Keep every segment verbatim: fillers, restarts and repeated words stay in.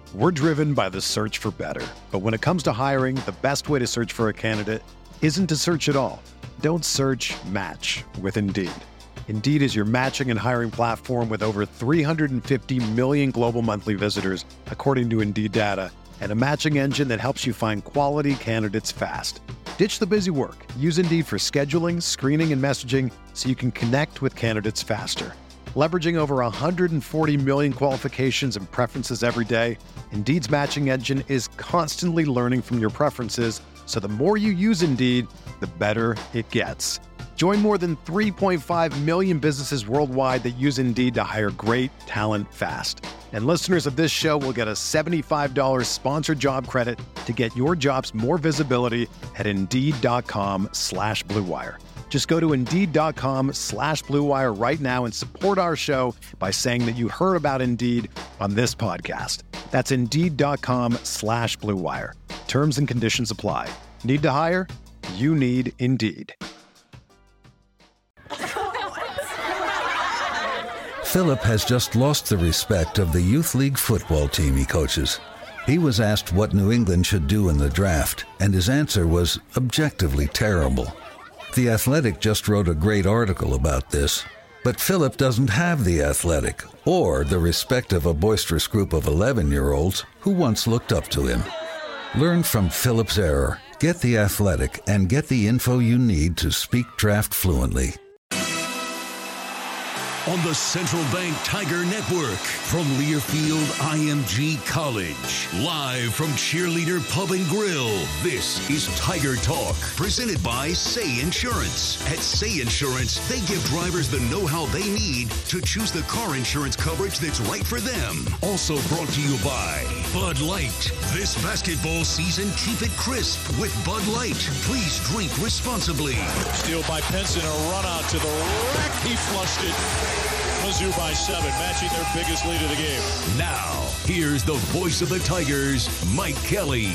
We're driven by the search for better. But when it comes to hiring, the best way to search for a candidate isn't to search at all. Don't search, match with Indeed. Indeed is your matching and hiring platform with over three hundred fifty million global monthly visitors, according to Indeed data, and a matching engine that helps you find quality candidates fast. Ditch the busy work. Use Indeed for scheduling, screening, and messaging so you can connect with candidates faster. Leveraging over one hundred forty million qualifications and preferences every day, Indeed's matching engine is constantly learning from your preferences, so the more you use Indeed, the better it gets. Join more than three point five million businesses worldwide that use Indeed to hire great talent fast. And listeners of this show will get a seventy-five dollars sponsored job credit to get your jobs more visibility at Indeed.com slash Blue Wire. Just go to Indeed.com slash Blue Wire right now and support our show by saying that you heard about Indeed on this podcast. That's Indeed.com slash Blue Wire. Terms and conditions apply. Need to hire? You need Indeed. Philip has just lost the respect of the youth league football team he coaches. He was asked what New England should do in the draft, and his answer was objectively terrible. The Athletic just wrote a great article about this, but Philip doesn't have the Athletic or the respect of a boisterous group of eleven-year-olds who once looked up to him. Learn from Philip's error, get the Athletic, and get the info you need to speak draft fluently. On the Central Bank Tiger Network from Learfield I M G College. Live from Cheerleader Pub and Grill, this is Tiger Talk, presented by Say Insurance. At Say Insurance, they give drivers the know-how they need to choose the car insurance coverage that's right for them. Also brought to you by Bud Light. This basketball season, keep it crisp with Bud Light. Please drink responsibly. Steal by Pinson, a run out to the rack. He flushed it. Mizzou by seven, matching their biggest lead of the game. Now, here's the voice of the Tigers, Mike Kelly.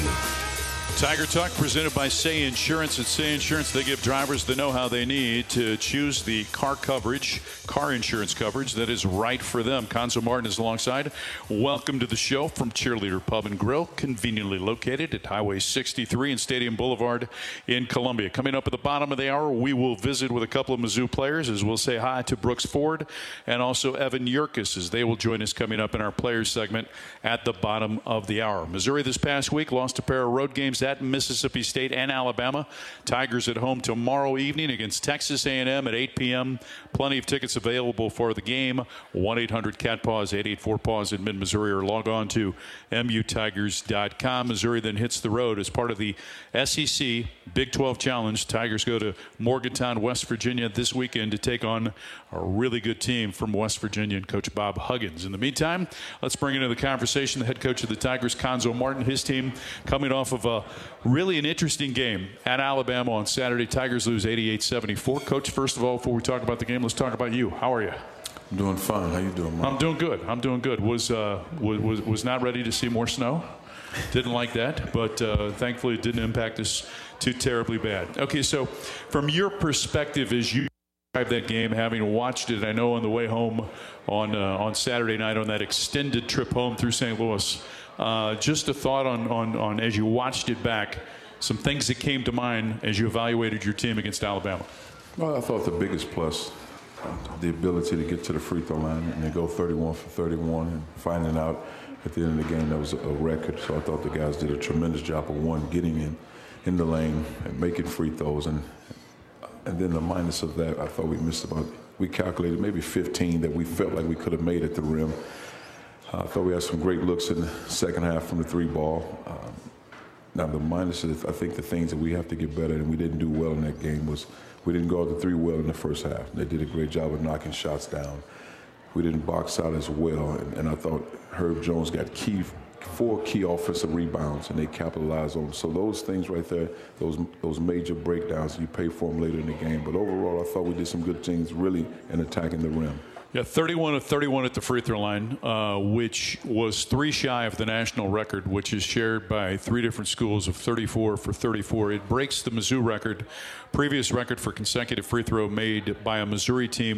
Tiger Talk presented by Say Insurance. At Say Insurance, they give drivers the know-how they need to choose the car coverage, car insurance coverage that is right for them. Conzo Martin is alongside. Welcome to the show from Cheerleader Pub and Grill, conveniently located at Highway sixty-three and Stadium Boulevard in Columbia. Coming up at the bottom of the hour, we will visit with a couple of Mizzou players as we'll say hi to Brooks Ford and also Evan Yurkis as they will join us coming up in our players segment at the bottom of the hour. Missouri this past week lost a pair of road games at Mississippi State and Alabama. Tigers at home tomorrow evening against Texas A and M at eight p.m. Plenty of tickets available for the game. one eight hundred cat paws, eight eight four paws in mid-Missouri, or log on to M U Tigers dot com. Missouri then hits the road as part of the S E C Big twelve Challenge. Tigers go to Morgantown, West Virginia this weekend to take on a really good team from West Virginia and Coach Bob Huggins. In the meantime, let's bring into the conversation the head coach of the Tigers, Conzo Martin. His team coming off of a really an interesting game at Alabama on Saturday. Tigers lose eighty-eight seventy-four. Coach, first of all, before we talk about the game, let's talk about you. How are you? I'm doing fine. How you doing, Mike? I'm doing good. I'm doing good. Was uh, was was, was not ready to see more snow. Didn't like that, but uh, thankfully it didn't impact us too terribly bad. Okay, so from your perspective, as you describe that game, having watched it, I know on the way home on uh, on Saturday night on that extended trip home through Saint Louis, uh, just a thought on, on, on as you watched it back, some things that came to mind as you evaluated your team against Alabama. Well, I thought the biggest plus, uh, the ability to get to the free throw line and then go thirty-one for thirty-one and finding out at the end of the game that was a record. So I thought the guys did a tremendous job of, one, getting in, in the lane and making free throws. And and then the minus of that, I thought we missed about, we calculated maybe fifteen that we felt like we could have made at the rim. Uh, I thought we had some great looks in the second half from the three ball. Um, now the minus is, I think the things that we have to get better and we didn't do well in that game was we didn't go to the three well in the first half. They did a great job of knocking shots down. We didn't box out as well, and, and I thought Herb Jones got key, four key offensive rebounds, and they capitalized on them. So those things right there, those those major breakdowns, you pay for them later in the game. But overall, I thought we did some good things really in attacking the rim. Yeah, thirty-one of thirty-one at the free throw line, uh, which was three shy of the national record, which is shared by three different schools of thirty-four for thirty-four. It breaks the Mizzou record. Previous record for consecutive free throw made by a Missouri team was twenty-three consecutive free throws. But but the interesting thing, Coach,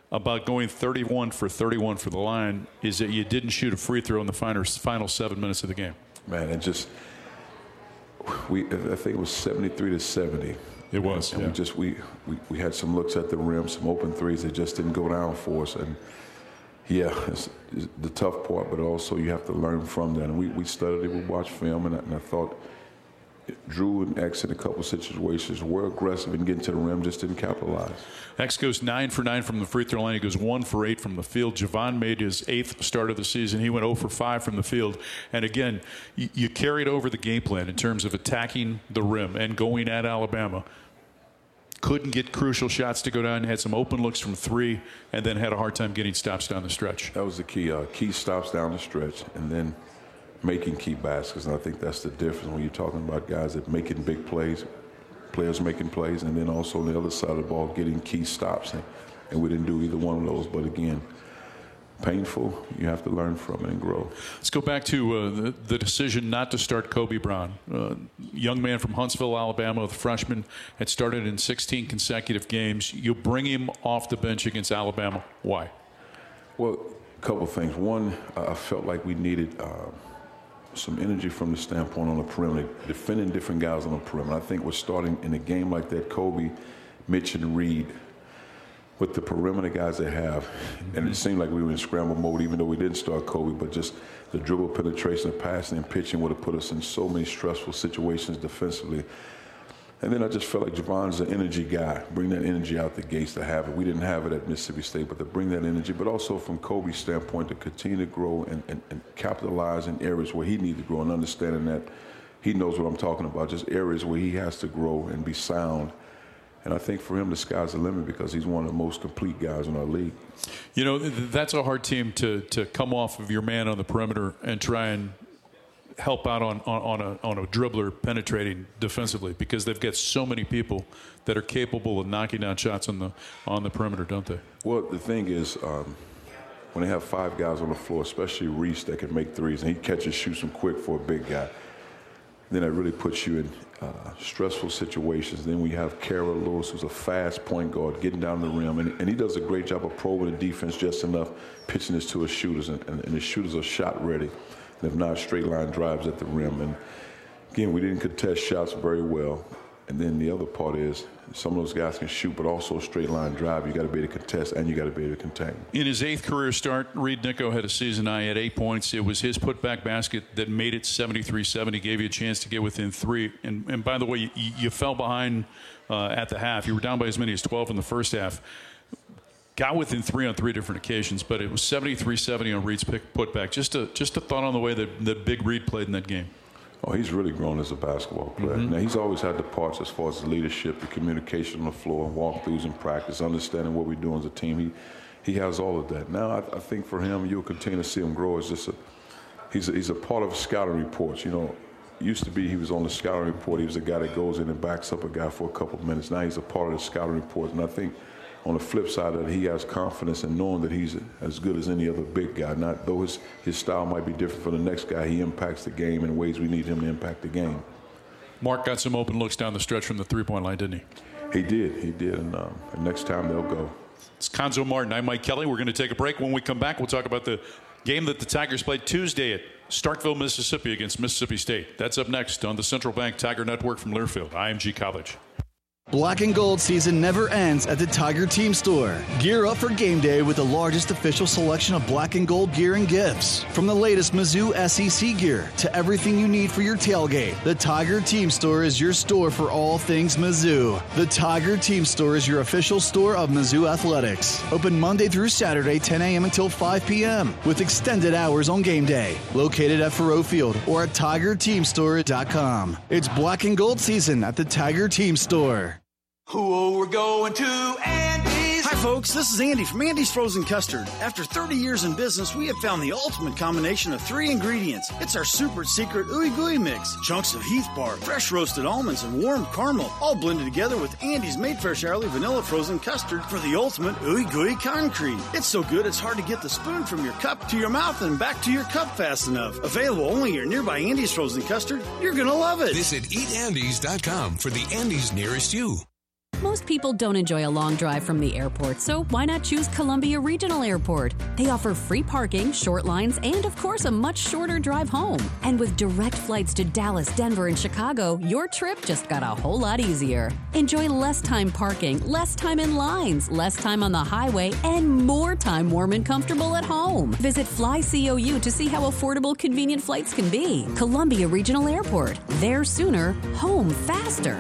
about going thirty-one for thirty-one for the line is that you didn't shoot a free throw in the final, final seven minutes of the game. Man, it just we I think it was seventy-three to seventy. It was. And yeah. we just we, we we had some looks at the rim, some open threes that just didn't go down for us. And yeah, it's, it's the tough part, but also you have to learn from that. And we, we studied it, we watched film, and I, and I thought Drew and X in a couple situations were aggressive and getting to the rim, just didn't capitalize. X goes nine for nine from the free throw line. He goes one for eight from the field. Javon made his eighth start of the season. He went zero for five from the field. And again, you, you carried over the game plan in terms of attacking the rim and going at Alabama. Couldn't get crucial shots to go down. Had some open looks from three, and then had a hard time getting stops down the stretch. That was the key. Uh, key stops down the stretch, and then making key baskets. And I think that's the difference when you're talking about guys that making big plays, players making plays, and then also on the other side of the ball getting key stops. And, and we didn't do either one of those. But again, painful. You have to learn from it and grow. Let's go back to uh, the, the decision not to start Kobe Brown. Uh, young man from Huntsville, Alabama, the freshman, had started in sixteen consecutive games. You bring him off the bench against Alabama. Why? Well, a couple things. One, I felt like we needed uh, some energy from the standpoint on the perimeter, defending different guys on the perimeter. I think we're starting in a game like that, Kobe, Mitch, and Reed, with the perimeter guys they have. And it seemed like we were in scramble mode, even though we didn't start Kobe, but just the dribble penetration, the passing, and pitching would have put us in so many stressful situations defensively. And then I just felt like Javon's an energy guy. Bring that energy out the gates to have it. We didn't have it at Mississippi State, but to bring that energy, but also from Kobe's standpoint to continue to grow and, and, and capitalize in areas where he needs to grow, and understanding that he knows what I'm talking about, just areas where he has to grow and be sound. And I think for him, the sky's the limit because he's one of the most complete guys in our league. You know, that's a hard team to, to come off of your man on the perimeter and try and help out on, on, on, a, on a dribbler penetrating defensively, because they've got so many people that are capable of knocking down shots on the on the perimeter, don't they? Well, the thing is, um, when they have five guys on the floor, especially Reese that can make threes, and he catches, shoots them quick for a big guy, then it really puts you in uh, stressful situations. Then we have Kara Lewis, who's a fast point guard, getting down the rim, and, and he does a great job of probing the defense just enough, pitching this to his shooters, and, and, and his shooters are shot ready. And if not, straight line drives at the rim. And again, we didn't contest shots very well. And then the other part is some of those guys can shoot, but also a straight line drive. You got to be able to contest, and you got to be able to contain. In his eighth career start, Reed Nicko had a season high at eight points. It was his putback basket that made it seventy-three seventy, gave you a chance to get within three. And, and by the way, you, you fell behind uh, at the half. You were down by as many as twelve in the first half. Got within three on three different occasions, but it was seventy-three seventy on Reed's pick, putback. Just a, just a thought on the way that, that Big Reed played in that game. Oh, he's really grown as a basketball player. Mm-hmm. Now, he's always had the parts as far as the leadership, the communication on the floor, walkthroughs in practice, understanding what we're doing as a team. He he has all of that. Now, I, I think for him, you'll continue to see him grow as just a he's a, he's a part of scouting reports. You know, used to be he was on the scouting report. He was a guy that goes in and backs up a guy for a couple of minutes. Now he's a part of the scouting reports, and I think on the flip side of it, he has confidence in knowing that he's as good as any other big guy. Not though his, his style might be different from the next guy, he impacts the game in ways we need him to impact the game. Mark got some open looks down the stretch from the three-point line, didn't he? He did, he did, and, um, and next time they'll go. It's Cuonzo Martin. I'm Mike Kelly. We're going to take a break. When we come back, we'll talk about the game that the Tigers played Tuesday at Starkville, Mississippi against Mississippi State. That's up next on the Central Bank Tiger Network from Learfield, I M G College. Black and gold season never ends at the Tiger Team Store. Gear up for game day with the largest official selection of black and gold gear and gifts. From the latest Mizzou S E C gear to everything you need for your tailgate, the Tiger Team Store is your store for all things Mizzou. The Tiger Team Store is your official store of Mizzou Athletics. Open Monday through Saturday, ten a.m. until five p.m. with extended hours on game day. Located at Faurot Field or at tiger team store dot com. It's black and gold season at the Tiger Team Store. Oh, we're going to Andy's. Hi, folks. This is Andy from Andy's Frozen Custard. After thirty years in business, we have found the ultimate combination of three ingredients. It's our super secret ooey gooey mix. Chunks of Heath Bar, fresh roasted almonds, and warm caramel, all blended together with Andy's made fresh hourly vanilla frozen custard for the ultimate ooey gooey concrete. It's so good, it's hard to get the spoon from your cup to your mouth and back to your cup fast enough. Available only at your nearby Andy's Frozen Custard. You're going to love it. Visit eat andys dot com for the Andy's nearest you. Most people don't enjoy a long drive from the airport, so why not choose Columbia Regional Airport? They offer free parking, short lines, and of course a much shorter drive home. And with direct flights to Dallas, Denver, and Chicago, your trip just got a whole lot easier. Enjoy less time parking, less time in lines, less time on the highway, and more time warm and comfortable at home. Visit Fly C O U to see how affordable, convenient flights can be. Columbia Regional Airport. There sooner, home faster.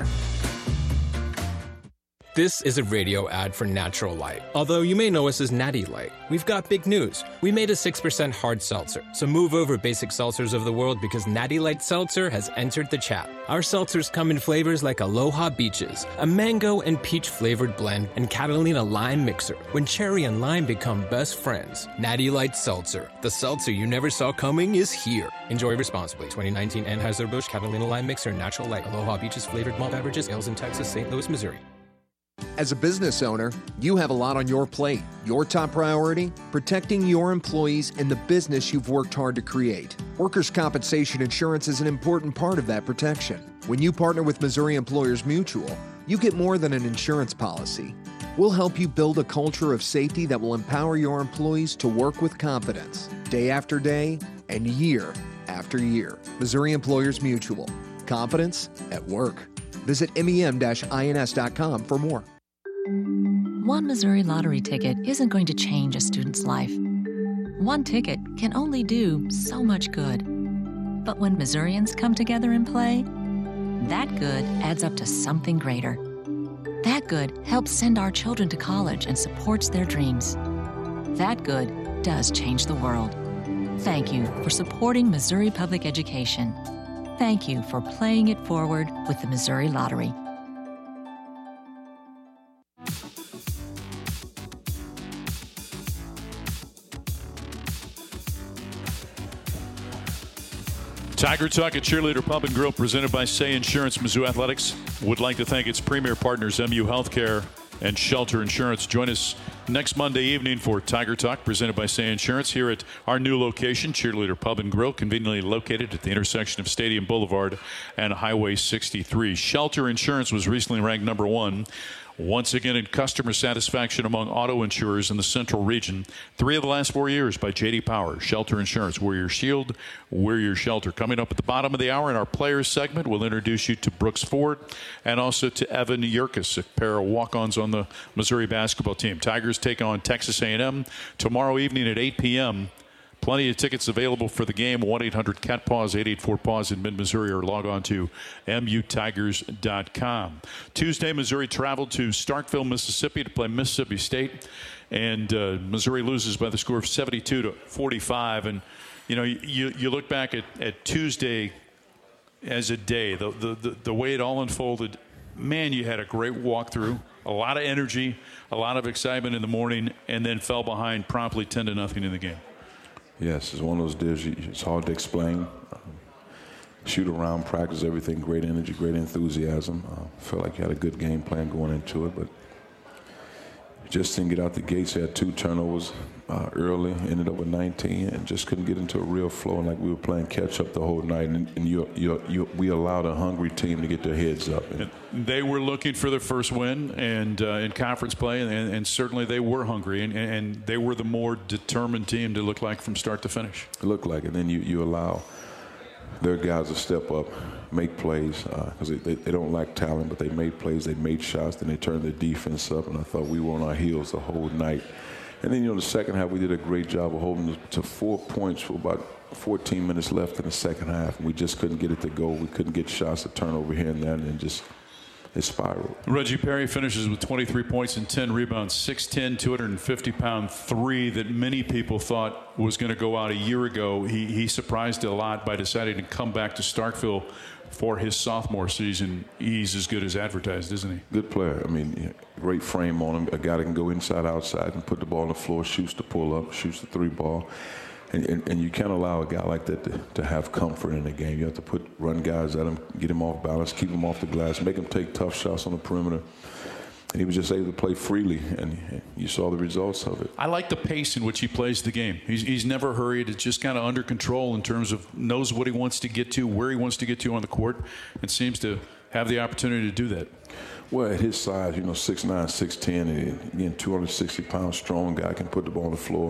This is a radio ad for Natural Light. Although you may know us as Natty Light, we've got big news. We made a six percent hard seltzer. So move over, basic seltzers of the world, because Natty Light Seltzer has entered the chat. Our seltzers come in flavors like Aloha Beaches, a mango and peach flavored blend, and Catalina Lime Mixer, when cherry and lime become best friends. Natty Light Seltzer. The seltzer you never saw coming is here. Enjoy responsibly. twenty nineteen Anheuser-Busch Catalina Lime Mixer, Natural Light, Aloha Beaches flavored malt beverages, ales in Texas, Saint Louis, Missouri. As a business owner, you have a lot on your plate. Your top priority? Protecting your employees and the business you've worked hard to create. Workers' compensation insurance is an important part of that protection. When you partner with Missouri Employers Mutual, you get more than an insurance policy. We'll help you build a culture of safety that will empower your employees to work with confidence, day after day and year after year. Missouri Employers Mutual. Confidence at work. Visit M E M I N S dot com for more. One Missouri lottery ticket isn't going to change a student's life. One ticket can only do so much good. But when Missourians come together and play, that good adds up to something greater. That good helps send our children to college and supports their dreams. That good does change the world. Thank you for supporting Missouri public education. Thank you for playing it forward with the Missouri Lottery. Tiger Talk at Cheerleader Pub and Grill, presented by Say Insurance. Mizzou Athletics would like to thank its premier partners, M U Healthcare and Shelter Insurance. Join us next Monday evening for Tiger Talk, presented by Say Insurance, here at our new location, Cheerleader Pub and Grill, conveniently located at the intersection of Stadium Boulevard and Highway sixty-three. Shelter Insurance was recently ranked number one once again in customer satisfaction among auto insurers in the central region. Three of the last four years by J D Power. Shelter Insurance, we're your shield, we're your shelter. Coming up at the bottom of the hour in our players segment, we'll introduce you to Brooks Ford and also to Evan Yurkus, a pair of walk-ons on the Missouri basketball team. Tigers take on Texas A and M tomorrow evening at eight p.m. Plenty of tickets available for the game. one eight hundred cat paws, eight eight four paws in mid-Missouri, or log on to M U Tigers dot com. Tuesday, Missouri traveled to Starkville, Mississippi to play Mississippi State. And uh, Missouri loses by the score of seventy-two to forty-five. And, you know, you, you look back at, at Tuesday as a day, the, the, the, the way it all unfolded, man, you had a great walkthrough, a lot of energy, a lot of excitement in the morning, and then fell behind promptly ten to nothing in the game. Yes, it's one of those deals, it's hard to explain. Um, shoot around, practice everything, great energy, great enthusiasm. Uh, felt like you had a good game plan going into it, but just didn't get out the gates. Had two turnovers uh, early, ended up with nineteen, and just couldn't get into a real flow. And like we were playing catch up the whole night, and, and you, you, you, we allowed a hungry team to get their heads up. And they were looking for their first win and uh, in conference play, and, and certainly they were hungry, and, and they were the more determined team to look like from start to finish. It looked like it. And then you, you allow their guys to step up, make plays, because uh, they, they don't lack talent, but they made plays, they made shots, then they turned their defense up, and I thought we were on our heels the whole night. And then, you know, the second half, we did a great job of holding to four points for about fourteen minutes left in the second half, and we just couldn't get it to go. We couldn't get shots to turn over here and there, and then just it spiraled. Reggie Perry finishes with twenty-three points and ten rebounds, six ten, two hundred fifty pound three that many people thought was going to go out a year ago. He, he surprised a lot by deciding to come back to Starkville for his sophomore season. He's as good as advertised, isn't he? Good player. I mean, great frame on him. A guy that can go inside, outside, and put the ball on the floor, shoots the pull-up, shoots the three ball. And, and, and you can't allow a guy like that to, to have comfort in the game. You have to put run guys at him, get him off balance, keep him off the glass, make him take tough shots on the perimeter. And he was just able to play freely, and you saw the results of it. I like the pace in which he plays the game. He's, he's never hurried. It's just kind of under control in terms of knows what he wants to get to, where he wants to get to on the court, and seems to have the opportunity to do that. Well, at his size, you know, six nine, six ten, and again, two hundred sixty pounds strong guy, can put the ball on the floor.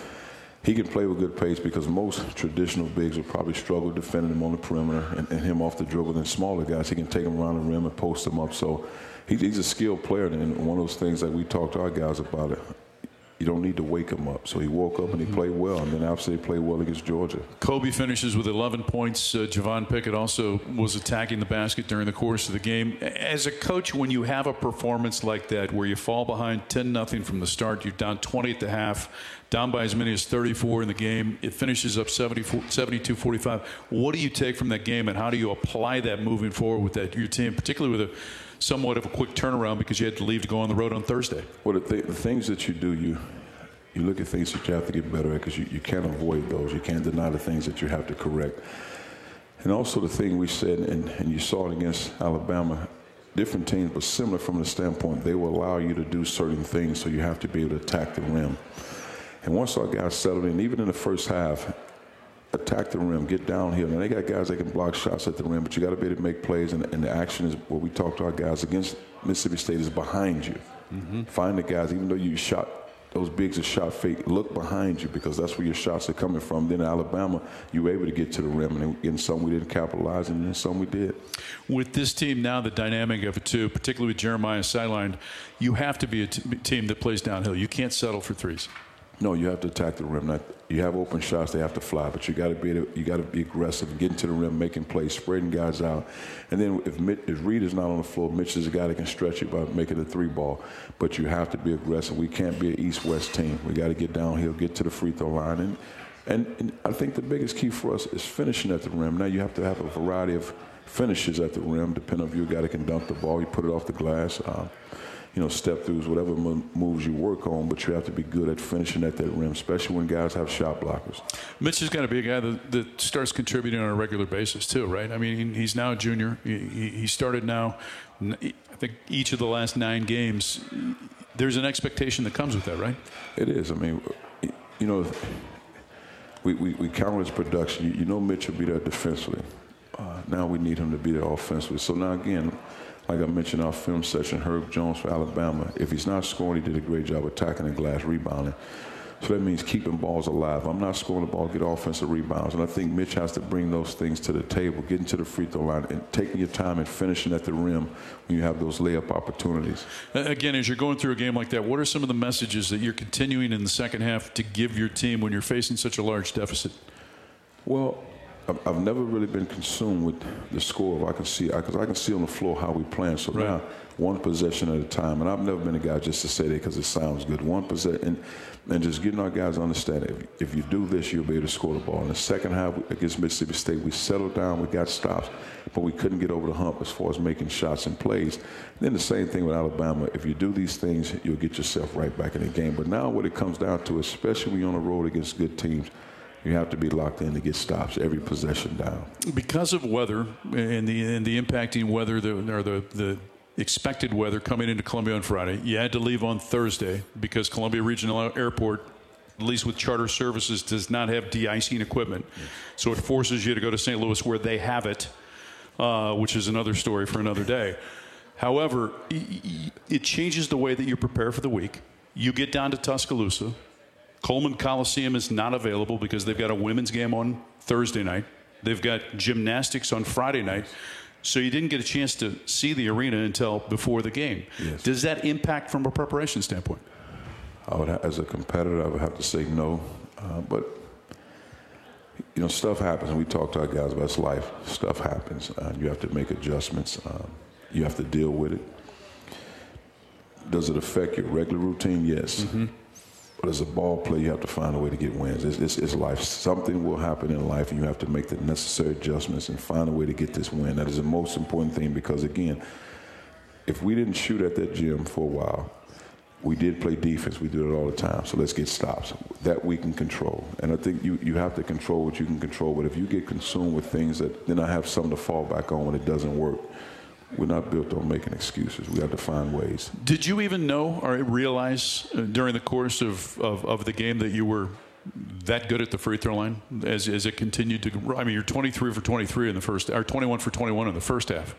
He can play with good pace because most traditional bigs would probably struggle defending him on the perimeter and, and him off the dribble. Than smaller guys, he can take them around the rim and post them up. So he, he's a skilled player. And one of those things that we talk to our guys about it, you don't need to wake him up. So he woke up and he played well, and then obviously he played well against Georgia. Kobe finishes with eleven points. Uh, Javon Pickett also was attacking the basket during the course of the game. As a coach, when you have a performance like that where you fall behind ten nothing from the start, you're down twenty at the half, down by as many as thirty-four in the game, it finishes up seventy-two forty-five. What do you take from that game, and how do you apply that moving forward with that your team, particularly with a somewhat of a quick turnaround because you had to leave to go on the road on Thursday? Well, the, th- the things that you do, you you look at things that you have to get better at because you, you can't avoid those. You can't deny the things that you have to correct. And also the thing we said, and, and you saw it against Alabama, different teams, but similar from the standpoint, they will allow you to do certain things, so you have to be able to attack the rim. And once our guys settled in, even in the first half, attack the rim, get downhill. And they got guys that can block shots at the rim, but you got to be able to make plays. And, and the action is what we talk to our guys against Mississippi State is behind you. Mm-hmm. Find the guys, even though you shot, those bigs are shot fake, look behind you because that's where your shots are coming from. Then Alabama, you were able to get to the rim, and in some we didn't capitalize, and in some we did. With this team now, the dynamic of it too, particularly with Jeremiah sidelined, you have to be a t- team that plays downhill. You can't settle for threes. No, you have to attack the rim. Not, you have open shots; they have to fly. But you got to be able to, you got to be aggressive, getting to the rim, making plays, spreading guys out. And then if Mitch, if Reed is not on the floor, Mitch is a guy that can stretch it by making a three ball. But you have to be aggressive. We can't be an East-West team. We got to get downhill, get to the free throw line, and, and and I think the biggest key for us is finishing at the rim. Now you have to have a variety of finishes at the rim, depending on if you're a guy that can dunk the ball, you put it off the glass. Uh, You know, step throughs, whatever moves you work on, but you have to be good at finishing at that rim, especially when guys have shot blockers. Mitch is going to be a guy that, that starts contributing on a regular basis too, right? I mean, he's now a junior. He, he started now, I think, each of the last nine games. There's an expectation that comes with that, right? It is. I mean, you know, we, we, we count his production. You, you know Mitch will be there defensively. Uh, now we need him to be there offensively. So now, again, like I mentioned in our film session, Herb Jones for Alabama, if he's not scoring, he did a great job attacking the glass, rebounding. So that means keeping balls alive. I'm not scoring the ball, get offensive rebounds. And I think Mitch has to bring those things to the table, getting to the free throw line and taking your time and finishing at the rim when you have those layup opportunities. Again, as you're going through a game like that, what are some of the messages that you're continuing in the second half to give your team when you're facing such a large deficit? Well, I've never really been consumed with the score. If I can see, because I, I can see on the floor how we plan. So right. Now, one possession at a time. And I've never been a guy just to say that because it sounds good. One possession, and, and just getting our guys to understand it. If, if you do this, you'll be able to score the ball. In the second half against Mississippi State, we settled down, we got stops, but we couldn't get over the hump as far as making shots and plays. And then the same thing with Alabama. If you do these things, you'll get yourself right back in the game. But now what it comes down to, especially when you're on the road against good teams, you have to be locked in to get stops every possession down. Because of weather and the and the impacting weather, the, or the, the expected weather coming into Columbia on Friday, you had to leave on Thursday because Columbia Regional Airport, at least with charter services, does not have de-icing equipment. Yes. So it forces you to go to Saint Louis where they have it, uh, which is another story for another day. However, it changes the way that you prepare for the week. You get down to Tuscaloosa. Coleman Coliseum is not available because they've got a women's game on Thursday night. They've got gymnastics on Friday night. So you didn't get a chance to see the arena until before the game. Yes. Does that impact from a preparation standpoint? I would, as a competitor, I would have to say no. Uh, but, you know, stuff happens, and we talk to our guys about it's life. Stuff happens. Uh, you have to make adjustments. Um, you have to deal with it. Does it affect your regular routine? Yes. Mm-hmm. But as a ball player, you have to find a way to get wins. It's, it's, it's life. Something will happen in life, and you have to make the necessary adjustments and find a way to get this win. That is the most important thing because, again, if we didn't shoot at that gym for a while, we did play defense. We do it all the time. So let's get stops. That we can control. And I think you, you have to control what you can control. But if you get consumed with things that then I have something to fall back on when it doesn't work, we're not built on making excuses. We have to find ways. Did you even know or realize uh, during the course of, of, of the game that you were that good at the free throw line as as it continued to? I mean, you're twenty-three for twenty-three in the first, or twenty-one for twenty-one in the first half.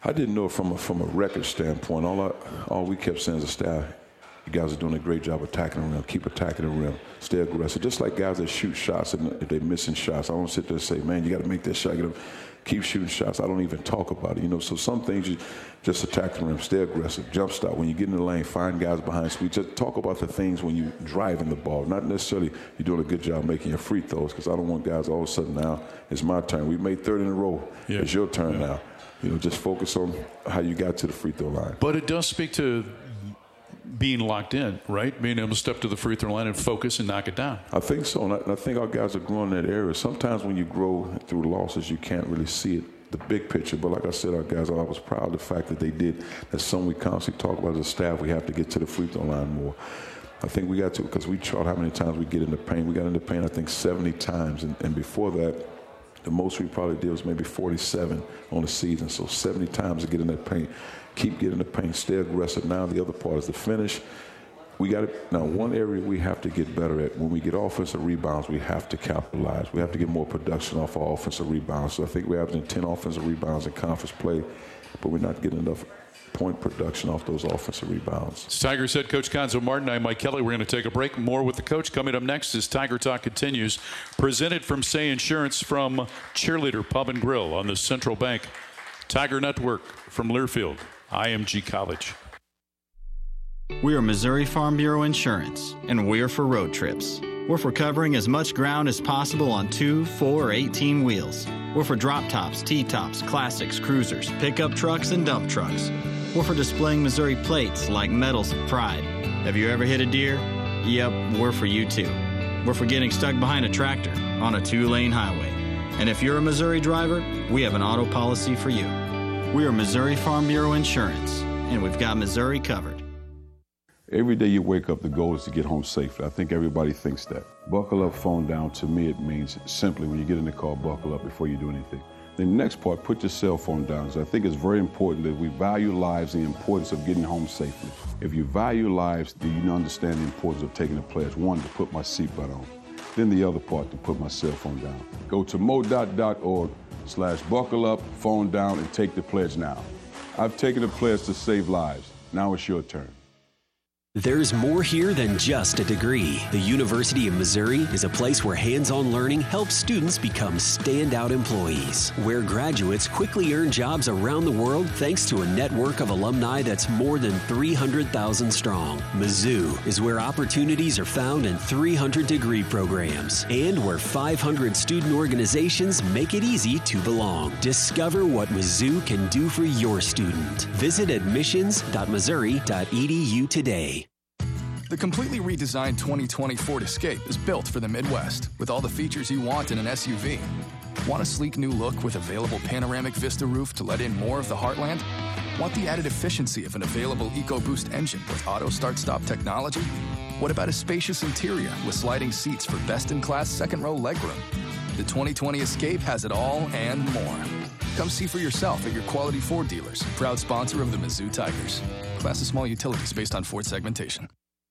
I didn't know from a, from a record standpoint. All I, all we kept saying as a staff, you guys are doing a great job attacking the rim. Keep attacking the rim. Stay aggressive. Just like guys that shoot shots, and if they're missing shots, I don't sit there and say, man, you got to make that shot. Get them. Keep shooting shots. I don't even talk about it. You know, so some things you just attack the rim, stay aggressive, jump stop. When you get in the lane, find guys behind screen. Just talk about the things when you're driving the ball, not necessarily you're doing a good job making your free throws, because I don't want guys all of a sudden now, it's my turn. We made third in a row. Yeah. It's your turn yeah. now. You know, just focus on how you got to the free throw line. But it does speak to being locked in, right? Being able to step to the free throw line and focus and knock it down. I think so, and I, and I think our guys are growing in that area. Sometimes when you grow through losses, you can't really see it, the big picture. But like I said, our guys, I was proud of the fact that they did. That's something we constantly talk about as a staff. We have to get to the free throw line more. I think we got to, because we chart how many times we get in the paint. We got in the paint, I think, seventy times, and, and before that, the most we probably did was maybe forty-seven on the season. So seventy times to get in that paint. Keep getting the paint, stay aggressive. Now the other part is the finish. We got it. Now one area we have to get better at, when we get offensive rebounds, we have to capitalize. We have to get more production off our offensive rebounds. So I think we're averaging ten offensive rebounds in conference play, but we're not getting enough point production off those offensive rebounds. It's Tigers head coach Cuonzo Martin. I'm Mike Kelly. We're going to take a break. More with the coach coming up next as Tiger Talk continues. Presented from Say Insurance from Cheerleader Pub and Grill on the Central Bank Tiger Network from Learfield, I M G College. We are Missouri Farm Bureau Insurance, and we're for road trips. We're for covering as much ground as possible on two, four, or eighteen wheels. We're for drop tops, T-tops, classics, cruisers, pickup trucks, and dump trucks. We're for displaying Missouri plates like medals of pride. Have you ever hit a deer? Yep, we're for you too. We're for getting stuck behind a tractor on a two-lane highway. And if you're a Missouri driver, we have an auto policy for you. We are Missouri Farm Bureau Insurance, and we've got Missouri covered. Every day you wake up, the goal is to get home safely. I think everybody thinks that. Buckle up, phone down. To me, it means simply when you get in the car, buckle up before you do anything. The next part, put your cell phone down. So I think it's very important that we value lives and the importance of getting home safely. If you value lives, then you understand the importance of taking the pledge. One, to put my seatbelt on. Then the other part, to put my cell phone down. Go to modot.org slash buckle up, phone down, and take the pledge now. I've taken the pledge to save lives. Now it's your turn. There's more here than just a degree. The University of Missouri is a place where hands-on learning helps students become standout employees, where graduates quickly earn jobs around the world thanks to a network of alumni that's more than three hundred thousand strong. Mizzou is where opportunities are found in three hundred degree programs and where five hundred student organizations make it easy to belong. Discover what Mizzou can do for your student. Visit admissions dot missouri dot e d u today. The completely redesigned twenty twenty Ford Escape is built for the Midwest with all the features you want in an S U V. Want a sleek new look with available panoramic Vista roof to let in more of the heartland? Want the added efficiency of an available EcoBoost engine with auto start-stop technology? What about a spacious interior with sliding seats for best-in-class second-row legroom? The twenty twenty Escape has it all and more. Come see for yourself at your Quality Ford dealers, proud sponsor of the Mizzou Tigers. Class of small utilities based on Ford segmentation.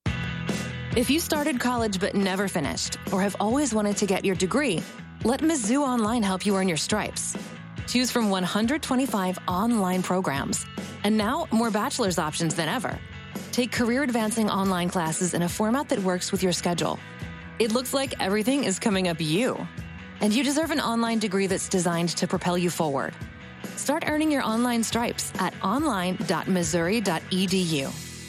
If you started college but never finished, or have always wanted to get your degree, let Mizzou Online help you earn your stripes. Choose from one hundred twenty-five online programs, and now more bachelor's options than ever. Take career-advancing online classes in a format that works with your schedule. It looks like everything is coming up you, and you deserve an online degree that's designed to propel you forward. Start earning your online stripes at online dot missouri dot e d u.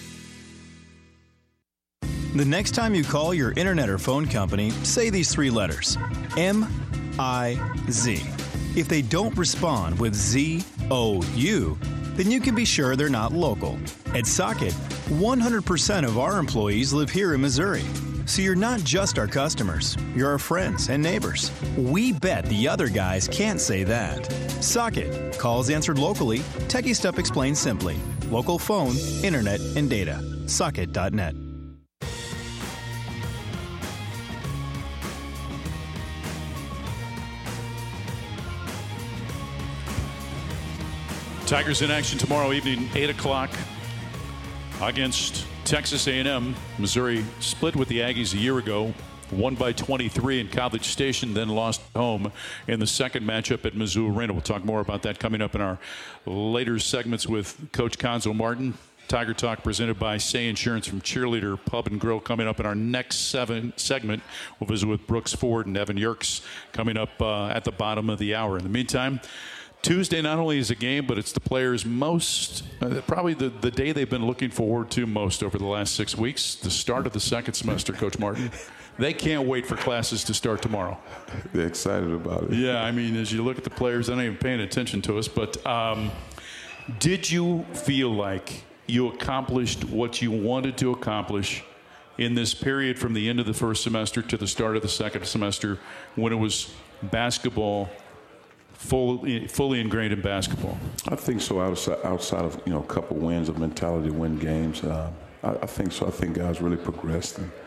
The next time you call your internet or phone company, say these three letters, M I Z. If they don't respond with Z O U, then you can be sure they're not local. At Socket, one hundred percent of our employees live here in Missouri. So you're not just our customers, you're our friends and neighbors. We bet the other guys can't say that. Socket, calls answered locally, techie stuff explained simply. Local phone, internet, and data. Socket dot net. Tigers in action tomorrow evening, eight o'clock against Texas A and M. Missouri split with the Aggies a year ago won by twenty-three in College Station, then lost home in the second matchup at Mizzou Arena. We'll talk more about that coming up in our later segments with Coach Cuonzo Martin. Tiger Talk presented by Say Insurance from Cheerleader Pub and Grill. Coming up in our next seven segment, we'll visit with Brooks Ford and Evan Yerkes coming up uh, at the bottom of the hour. In the meantime, Tuesday not only is a game, but it's the players' most, uh, probably the, the day they've been looking forward to most over the last six weeks, the start of the second semester, Coach Martin. They can't wait for classes to start tomorrow. They're excited about it. Yeah, I mean, as you look at the players, they're not even paying attention to us. But um, did you feel like you accomplished what you wanted to accomplish in this period from the end of the first semester to the start of the second semester when it was basketball, fully, fully ingrained in basketball? I think so. Outside, outside of, you know, a couple wins, of mentality to win games, uh, I, I think so. I think guys really progressed. And,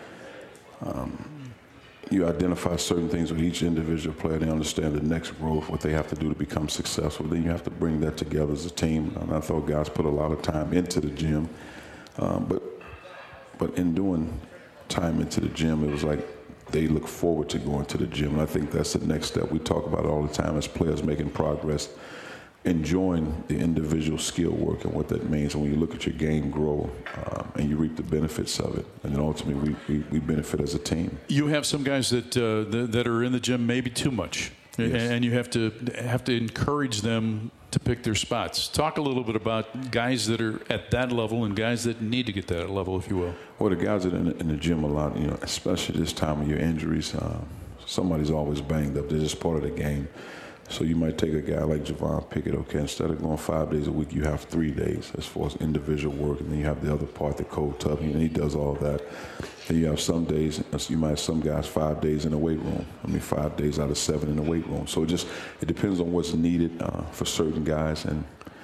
um, you identify certain things with each individual player. They understand the next growth, what they have to do to become successful. Then you have to bring that together as a team. And I thought guys put a lot of time into the gym. Um, but but in doing time into the gym, it was like they look forward to going to the gym. And I think that's the next step. We talk about it all the time as players making progress, enjoying the individual skill work and what that means. And when you look at your game grow um, and you reap the benefits of it, and then ultimately we, we, we benefit as a team. You have some guys that uh, th- that are in the gym maybe too much, yes. and you have to have to encourage them to pick their spots. Talk a little bit about guys that are at that level and guys that need to get that level, if you will. Well, the guys that are in the, in the gym a lot, you know, especially this time of your injuries, uh, somebody's always banged up. They're just part of the game. So you might take a guy like Javon Pickett, okay, instead of going five days a week, you have three days as far as individual work, and then you have the other part, the Cole Tubby, and he does all of that. And you have some days, you might have some guys five days in the weight room. I mean, five days out of seven in the weight room. So it just, it depends on what's needed uh, for certain guys. And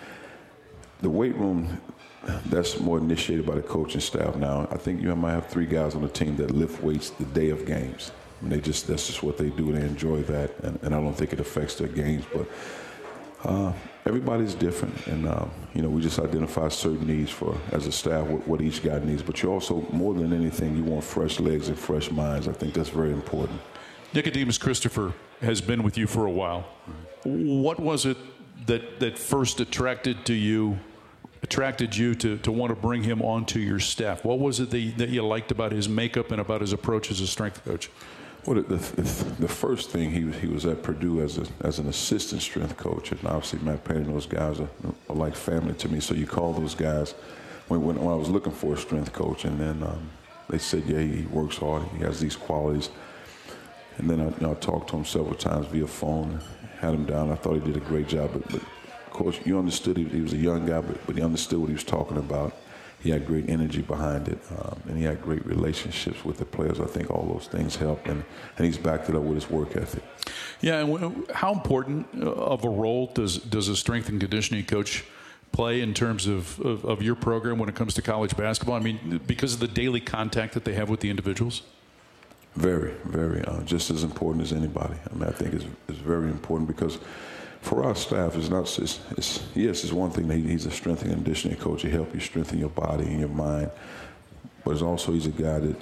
the weight room, that's more initiated by the coaching staff now. I think you might have three guys on the team that lift weights the day of games. And they just, that's just what they do. They enjoy that, and, and I don't think it affects their games. But uh, everybody's different, and uh, you know, we just identify certain needs for, as a staff, what, what each guy needs. But you also, more than anything, you want fresh legs and fresh minds. I think that's very important. Nicodemus Christopher has been with you for a while. What was it that that first attracted to you, attracted you to, to want to bring him onto your staff? What was it that you, that you liked about his makeup and about his approach as a strength coach? Well, the, the, the first thing, he was, he was at Purdue as a, as an assistant strength coach, and obviously Matt Payne and those guys are, are like family to me. So you call those guys when, when, when I was looking for a strength coach, and then um, they said, yeah, he works hard, he has these qualities. And then I, you know, I talked to him several times via phone, had him down. I thought he did a great job, but, but coach, you understood he, he was a young guy, but, but he understood what he was talking about. He had great energy behind it, um, and he had great relationships with the players. I think all those things helped, and, and he's backed it up with his work ethic. Yeah, and how important of a role does does a strength and conditioning coach play in terms of, of, of your program when it comes to college basketball? I mean, because of the daily contact that they have with the individuals? Very, very, uh, just as important as anybody. I mean, I think it's, it's very important because for our staff, it's not just, it's, yes, it's one thing that he, he's a strength and conditioning coach. He helps you strengthen your body and your mind. But it's also, he's a guy that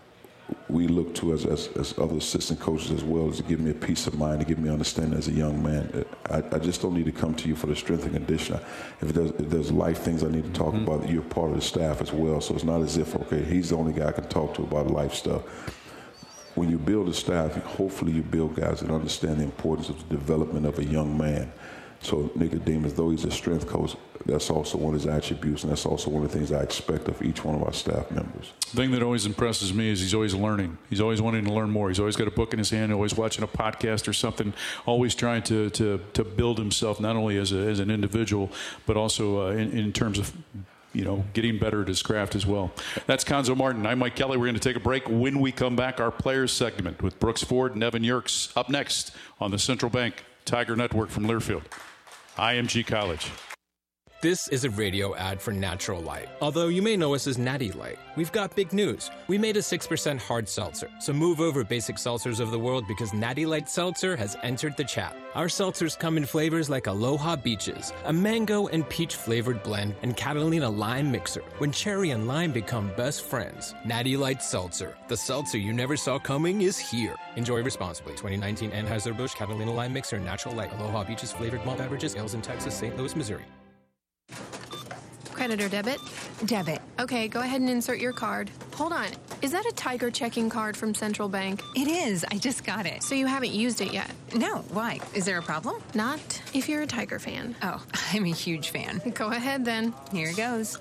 we look to as, as, as other assistant coaches as well, as to give me a peace of mind, to give me understanding as a young man. I, I just don't need to come to you for the strength and conditioning. If there's, if there's life things I need to talk mm-hmm. about, you're part of the staff as well. So it's not as if, okay, he's the only guy I can talk to about life stuff. When you build a staff, hopefully you build guys that understand the importance of the development of a young man. So Nicodemus, though he's a strength coach, that's also one of his attributes, and that's also one of the things I expect of each one of our staff members. The thing that always impresses me is he's always learning. He's always wanting to learn more. He's always got a book in his hand, always watching a podcast or something, always trying to to, to build himself not only as, a, as an individual, but also uh, in, in terms of you know, getting better at his craft as well. That's Cuonzo Martin. I'm Mike Kelly. We're going to take a break. When we come back, our players segment with Brooks Ford and Evan Yerkes up next on the Central Bank Tiger Network from Learfield. I M G College. This is a radio ad for Natural Light. Although you may know us as Natty Light, we've got big news. We made a six percent hard seltzer, so move over basic seltzers of the world because Natty Light Seltzer has entered the chat. Our seltzers come in flavors like Aloha Beaches, a mango and peach flavored blend, and Catalina Lime Mixer, when cherry and lime become best friends. Natty Light Seltzer, the seltzer you never saw coming, is here. Enjoy responsibly. twenty nineteen Anheuser-Busch Catalina Lime Mixer, Natural Light, Aloha Beaches flavored malt beverages, ales in Texas, Saint Louis, Missouri. Credit or debit? Debit. Okay, go ahead and insert your card. Hold on. Is that a Tiger checking card from Central Bank? It is. I just got it. So you haven't used it yet? No. Why? Is there a problem? Not if you're a Tiger fan. Oh, I'm a huge fan. Go ahead then. Here goes.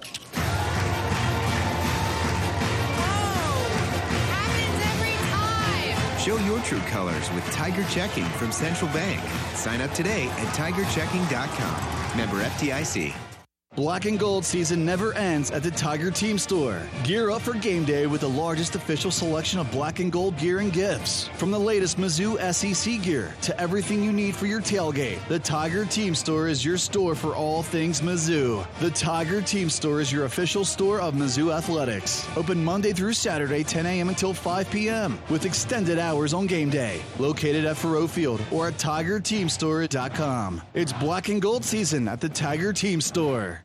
Show your true colors with Tiger Checking from Central Bank. Sign up today at tiger checking dot com. Member F D I C. Black and Gold season never ends at the Tiger Team Store. Gear up for game day with the largest official selection of black and gold gear and gifts. From the latest Mizzou S E C gear to everything you need for your tailgate, the Tiger Team Store is your store for all things Mizzou. The Tiger Team Store is your official store of Mizzou Athletics. Open Monday through Saturday, ten a.m. until five p.m. with extended hours on game day. Located at Faurot Field or at tiger team store dot com. It's black and gold season at the Tiger Team Store.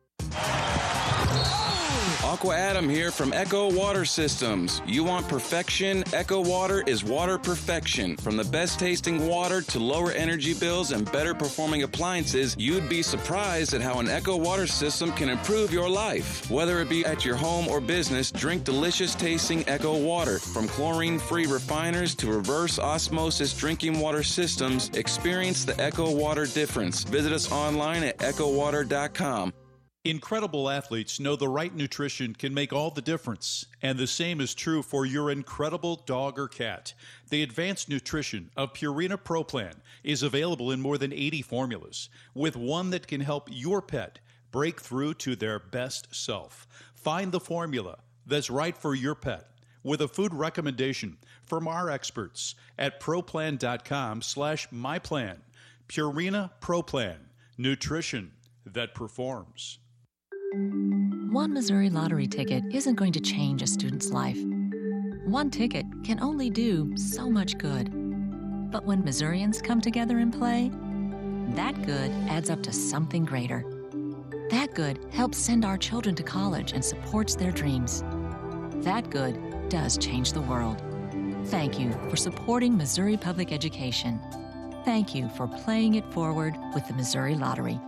Aqua Adam here from Echo Water Systems. You want perfection? Echo Water is water perfection. From the best tasting water to lower energy bills and better performing appliances, you'd be surprised at how an Echo Water system can improve your life. Whether it be at your home or business, drink delicious tasting Echo Water. From chlorine-free refiners to reverse osmosis drinking water systems, experience the Echo Water difference. Visit us online at echo water dot com. Incredible athletes know the right nutrition can make all the difference, and the same is true for your incredible dog or cat. The advanced nutrition of Purina Pro Plan is available in more than eighty formulas, with one that can help your pet break through to their best self. Find the formula that's right for your pet with a food recommendation from our experts at proplan.com slash myplan. Purina Pro Plan, nutrition that performs. One Missouri lottery ticket isn't going to change a student's life. One ticket can only do so much good. But when Missourians come together and play, that good adds up to something greater. That good helps send our children to college and supports their dreams. That good does change the world. Thank you for supporting Missouri public education. Thank you for playing it forward with the Missouri Lottery.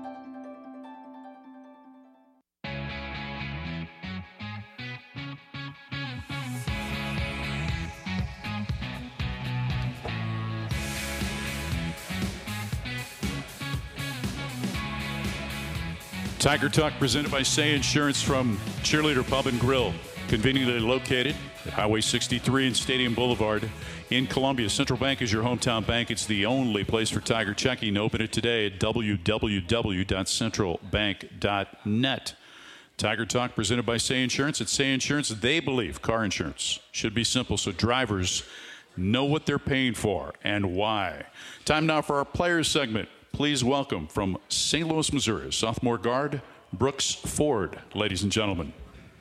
Tiger Talk presented by Say Insurance from Cheerleader Pub and Grill, conveniently located at Highway sixty-three and Stadium Boulevard in Columbia. Central Bank is your hometown bank. It's the only place for Tiger checking. Open it today at w w w dot central bank dot net. Tiger Talk presented by Say Insurance. At Say Insurance, they believe car insurance should be simple so drivers know what they're paying for and why. Time now for our players segment. Please welcome from Saint Louis, Missouri, sophomore guard Brooks Ford, ladies and gentlemen.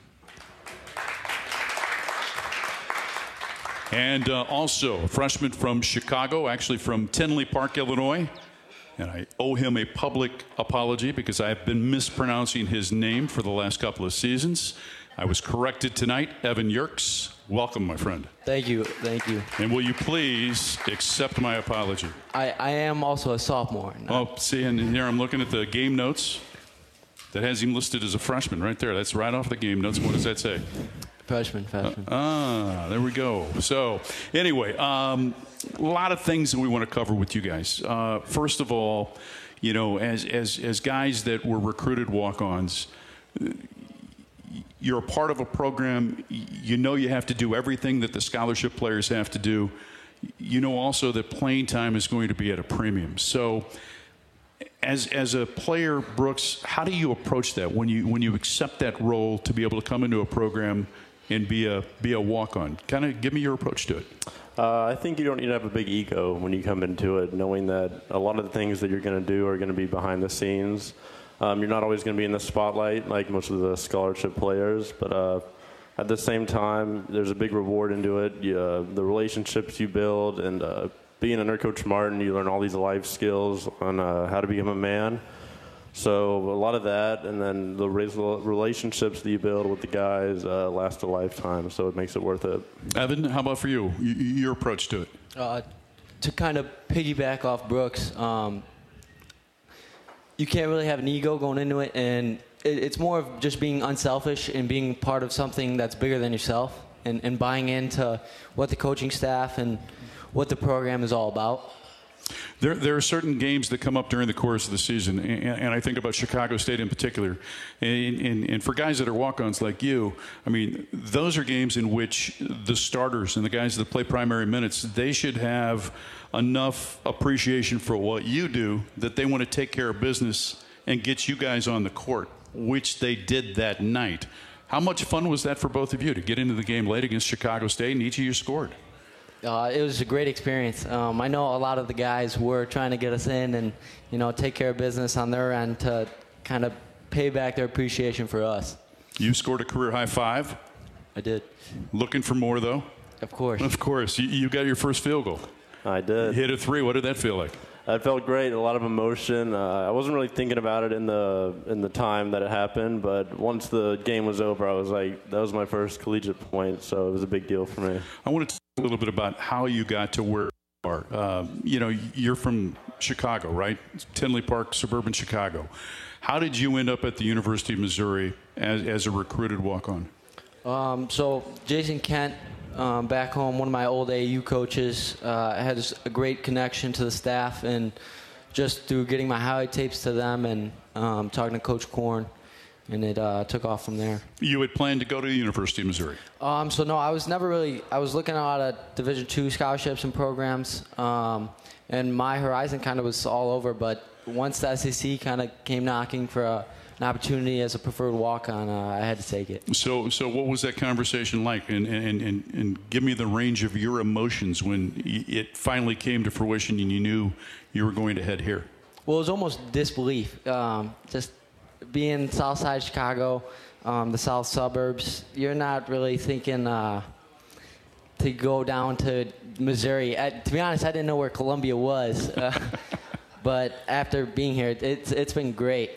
And uh, also a freshman from Chicago, actually from Tinley Park, Illinois. And I owe him a public apology because I have been mispronouncing his name for the last couple of seasons. I was corrected tonight. Evan Yerkes, welcome, my friend. Thank you. Thank you. And will you please accept my apology? I, I am also a sophomore. Oh, see, and here I'm looking at the game notes. That has him listed as a freshman right there. That's right off the game notes. What does that say? Freshman, freshman. Uh, ah, there we go. So, anyway, um, a lot of things that we want to cover with you guys. Uh, first of all, you know, as as as guys that were recruited walk-ons, you're a part of a program. You know you have to do everything that the scholarship players have to do. You know also that playing time is going to be at a premium. So, as as a player, Brooks, how do you approach that when you when you accept that role to be able to come into a program and be a be a walk-on? Kind of give me your approach to it. Uh, I think you don't need to have a big ego when you come into it, knowing that a lot of the things that you're going to do are going to be behind the scenes. Um, you're not always going to be in the spotlight like most of the scholarship players, but uh, at the same time, there's a big reward into it. You, uh, the relationships you build, and uh, being under Coach Martin, you learn all these life skills on uh, how to become a man. So a lot of that, and then the relationships that you build with the guys uh, last a lifetime, so it makes it worth it. Evan, how about for you, y- your approach to it? Uh, to kind of piggyback off Brooks, um, you can't really have an ego going into it, and it, it's more of just being unselfish and being part of something that's bigger than yourself, and, and buying into what the coaching staff and what the program is all about. There, there are certain games that come up during the course of the season, and, and I think about Chicago State in particular. And, and, and for guys that are walk-ons like you, I mean, those are games in which the starters and the guys that play primary minutes, they should have enough appreciation for what you do that they want to take care of business and get you guys on the court, which they did that night. How much fun was that for both of you to get into the game late against Chicago State and each of you scored? Uh, it was a great experience. Um, I know a lot of the guys were trying to get us in and, you know, take care of business on their end to kind of pay back their appreciation for us. You scored a career high five. I did. Looking for more, though? Of course. Of course. You, you got your first field goal. I did. Hit a three. What did that feel like? It felt great. A lot of emotion. Uh, I wasn't really thinking about it in the in the time that it happened, but once the game was over, I was like, that was my first collegiate point, so it was a big deal for me. I want to talk a little bit about how you got to where you are. Uh, you know, you're from Chicago, right? Tinley Park, suburban Chicago. How did you end up at the University of Missouri as, as a recruited walk-on? Um, so Jason Kent, um, back home, one of my old A U coaches, uh, had a great connection to the staff, and just through getting my highlight tapes to them and um, talking to Coach Korn, and it uh, took off from there. You had planned to go to the University of Missouri? Um, so, no, I was never really – I was looking at a lot of Division two scholarships and programs, um, and my horizon kind of was all over. But once the S E C kind of came knocking for a, an opportunity as a preferred walk-on, uh, I had to take it. So so what was that conversation like? And, and, and, and give me the range of your emotions when it finally came to fruition and you knew you were going to head here. Well, it was almost disbelief. Um, just – being south side Chicago, um, the south suburbs, you're not really thinking uh, to go down to Missouri. I, to be honest, I didn't know where Columbia was. Uh, but after being here, it's it's been great.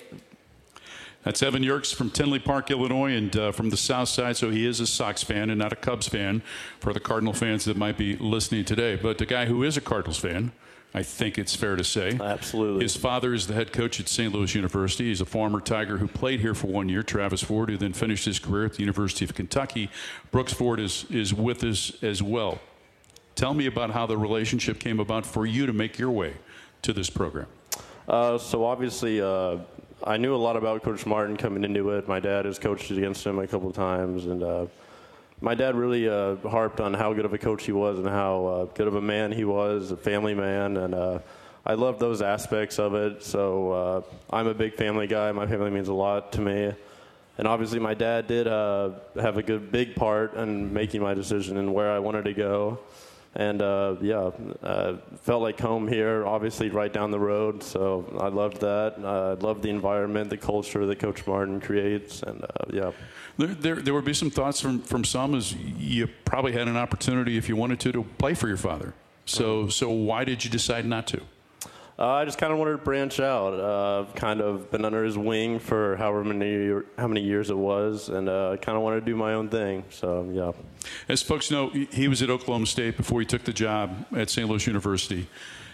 That's Evan Yerkes from Tinley Park, Illinois, and uh, from the south side, so he is a Sox fan and not a Cubs fan for the Cardinal fans that might be listening today. But the guy who is a Cardinals fan, I think it's fair to say. Absolutely. His father is the head coach at Saint Louis University. He's a former Tiger who played here for one year, Travis Ford, who then finished his career at the University of Kentucky. Brooks Ford is, is with us as well. Tell me about how the relationship came about for you to make your way to this program. Uh, so obviously, uh, I knew a lot about Coach Martin coming into it. My dad has coached against him a couple of times, and uh, my dad really uh, harped on how good of a coach he was and how uh, good of a man he was, a family man, and uh, I love those aspects of it. So uh, I'm a big family guy. My family means a lot to me. And obviously my dad did uh, have a good big part in making my decision and where I wanted to go. And, uh, yeah, uh, felt like home here, obviously right down the road. So I loved that. Uh, I loved the environment, the culture that Coach Martin creates. And, uh, yeah. There, there, there would be some thoughts from, from some as you probably had an opportunity, if you wanted to, to play for your father. So, so why did you decide not to? Uh, I just kind of wanted to branch out. Uh, I've kind of been under his wing for however many how many years it was, and uh, I kind of wanted to do my own thing. So, yeah. As folks know, he was at Oklahoma State before he took the job at Saint Louis University.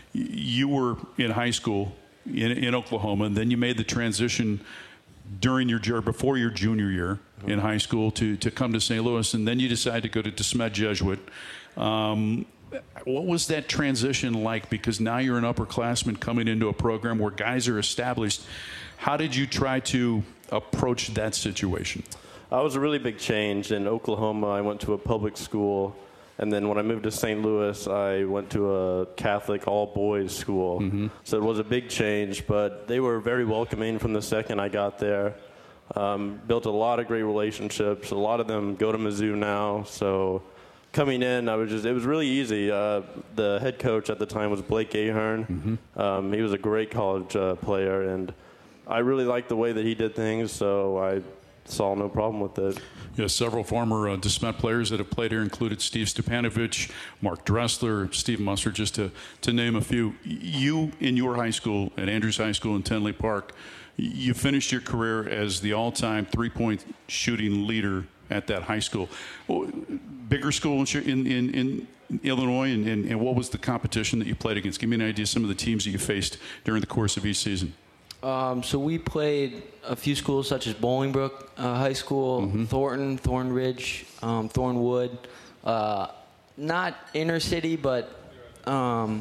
You were in high school in, in Oklahoma, and then you made the transition during your before your junior year in high school to to come to Saint Louis, and then you decided to go to DeSmet Jesuit. Um, What was that transition like? Because now you're an upperclassman coming into a program where guys are established. How did you try to approach that situation? Uh, it was a really big change. In Oklahoma, I went to a public school. And then when I moved to Saint Louis, I went to a Catholic all-boys school. Mm-hmm. So it was a big change. But they were very welcoming from the second I got there. Um, built a lot of great relationships. A lot of them go to Mizzou now. So coming in, I was just, it was really easy. Uh, the head coach at the time was Blake Ahern. Mm-hmm. Um, he was a great college uh, player, and I really liked the way that he did things, so I saw no problem with it. Yeah, several former uh, DeSmet players that have played here included Steve Stepanovich, Mark Dressler, Steve Musser, just to, to name a few. You, in your high school, at Andrews High School in Tenley Park, you finished your career as the all-time three-point shooting leader at that high school. Bigger school in, in, in Illinois, and, and, and what was the competition that you played against? Give me an idea of some of the teams that you faced during the course of each season. Um, so we played a few schools such as Bolingbrook uh, High School, mm-hmm. Thornton, Thorn Ridge, um, Thornwood. Uh, not inner city, but um,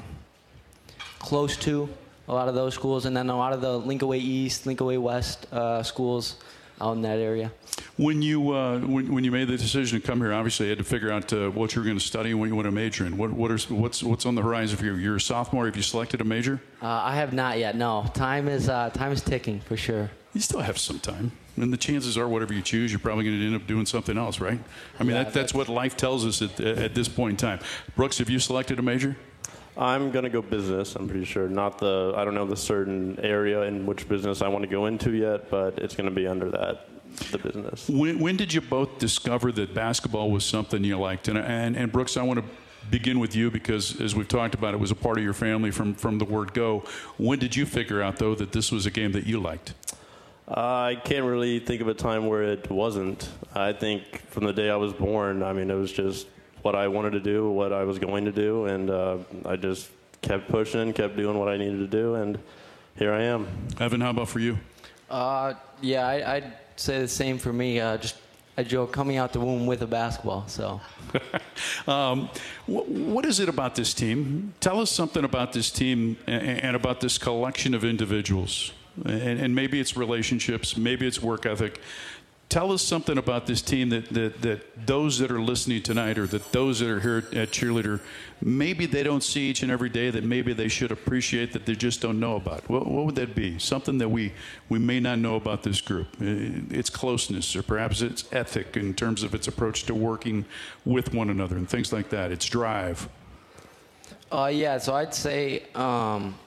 close to a lot of those schools. And then a lot of the Linkaway East, Linkaway West uh, schools out in that area. When you uh, when, when you made the decision to come here, obviously you had to figure out uh, what you were going to study and what you want to major in. What what are what's what's on the horizon for you? You're a sophomore. Have you selected a major? Uh, I have not yet. No, time is uh, time is ticking for sure. You still have some time, and the chances are, whatever you choose, you're probably going to end up doing something else, right? I mean, Yeah, that, that's what life tells us at at this point in time. Brooks, have you selected a major? I'm going to go business, I'm pretty sure. Not the, I don't know the certain area in which business I want to go into yet, but it's going to be under that, the business. When, when did you both discover that basketball was something you liked? And, and, and Brooks, I want to begin with you because, as we've talked about, it was a part of your family from, from the word go. When did you figure out, though, that this was a game that you liked? Uh, I can't really think of a time where it wasn't. I think from the day I was born, I mean, it was just what I wanted to do, what I was going to do, and uh, I just kept pushing, kept doing what I needed to do, and here I am. Evan, how about for you? Uh, yeah, I, I'd say the same for me. Uh, just I joke coming out the womb with a basketball. So, um, wh- what is it about this team? Tell us something about this team and, and about this collection of individuals. And, and maybe it's relationships, maybe it's work ethic. Tell us something about this team that, that, that those that are listening tonight or that those that are here at Cheerleader, maybe they don't see each and every day, that maybe they should appreciate, that they just don't know about. What, what would that be? Something that we, we may not know about this group. Its closeness, or perhaps its ethic in terms of its approach to working with one another and things like that, its drive. Uh, yeah, so I'd say um,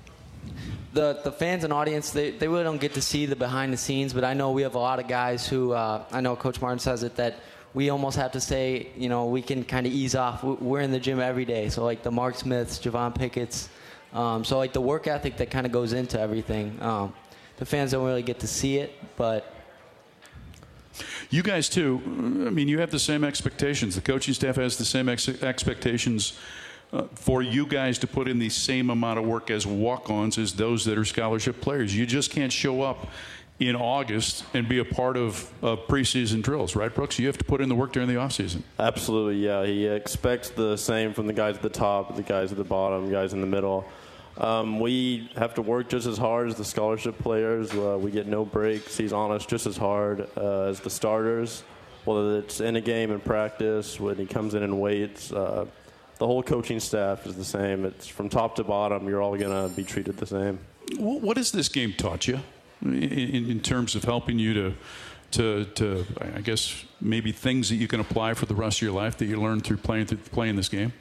the the fans and audience, they, they really don't get to see the behind the scenes, but I know we have a lot of guys who, uh, I know Coach Martin says it, that we almost have to say, you know, we can kind of ease off. We're in the gym every day. So like the Mark Smiths, Javon Pickett's, um, so like the work ethic that kind of goes into everything. Um, the fans don't really get to see it, but you guys too, I mean, you have the same expectations. The coaching staff has the same ex- expectations Uh, for you guys to put in the same amount of work as walk-ons as those that are scholarship players. You just can't show up in August and be a part of uh, preseason drills, right, Brooks? You have to put in the work during the offseason. Absolutely, yeah. He expects the same from the guys at the top, the guys at the bottom, guys in the middle. Um, we have to work just as hard as the scholarship players. Uh, we get no breaks. He's on us just as hard uh, as the starters, whether it's in a game in practice, when he comes in and waits. Uh, The whole coaching staff is the same. It's from top to bottom. You're all going to be treated the same. What has this game taught you in, in terms of helping you to, to, to, I guess, maybe things that you can apply for the rest of your life that you learned through playing through playing this game?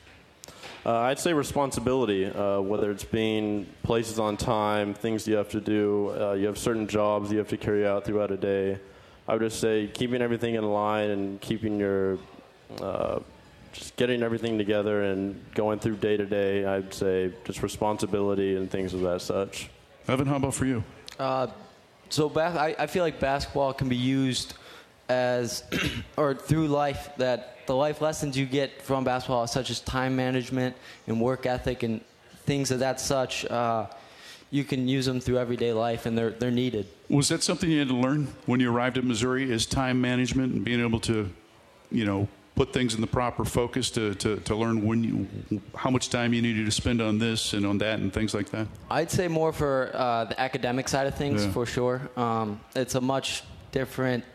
Uh, I'd say responsibility, uh, whether it's being places on time, things you have to do. Uh, you have certain jobs you have to carry out throughout a day. I would just say keeping everything in line and keeping your uh, just getting everything together and going through day to day, I'd say just responsibility and things of that such. Evan, how about for you? Uh, so bas- I, I feel like basketball can be used as, or through life, that the life lessons you get from basketball, such as time management and work ethic and things of that such, uh, you can use them through everyday life, and they're they're needed. Was that something you had to learn when you arrived at Missouri, is time management and being able to, you know, put things in the proper focus to, to, to learn when you, how much time you needed to spend on this and on that and things like that? I'd say more for uh, the academic side of things, Yeah. for sure. Um, it's a much different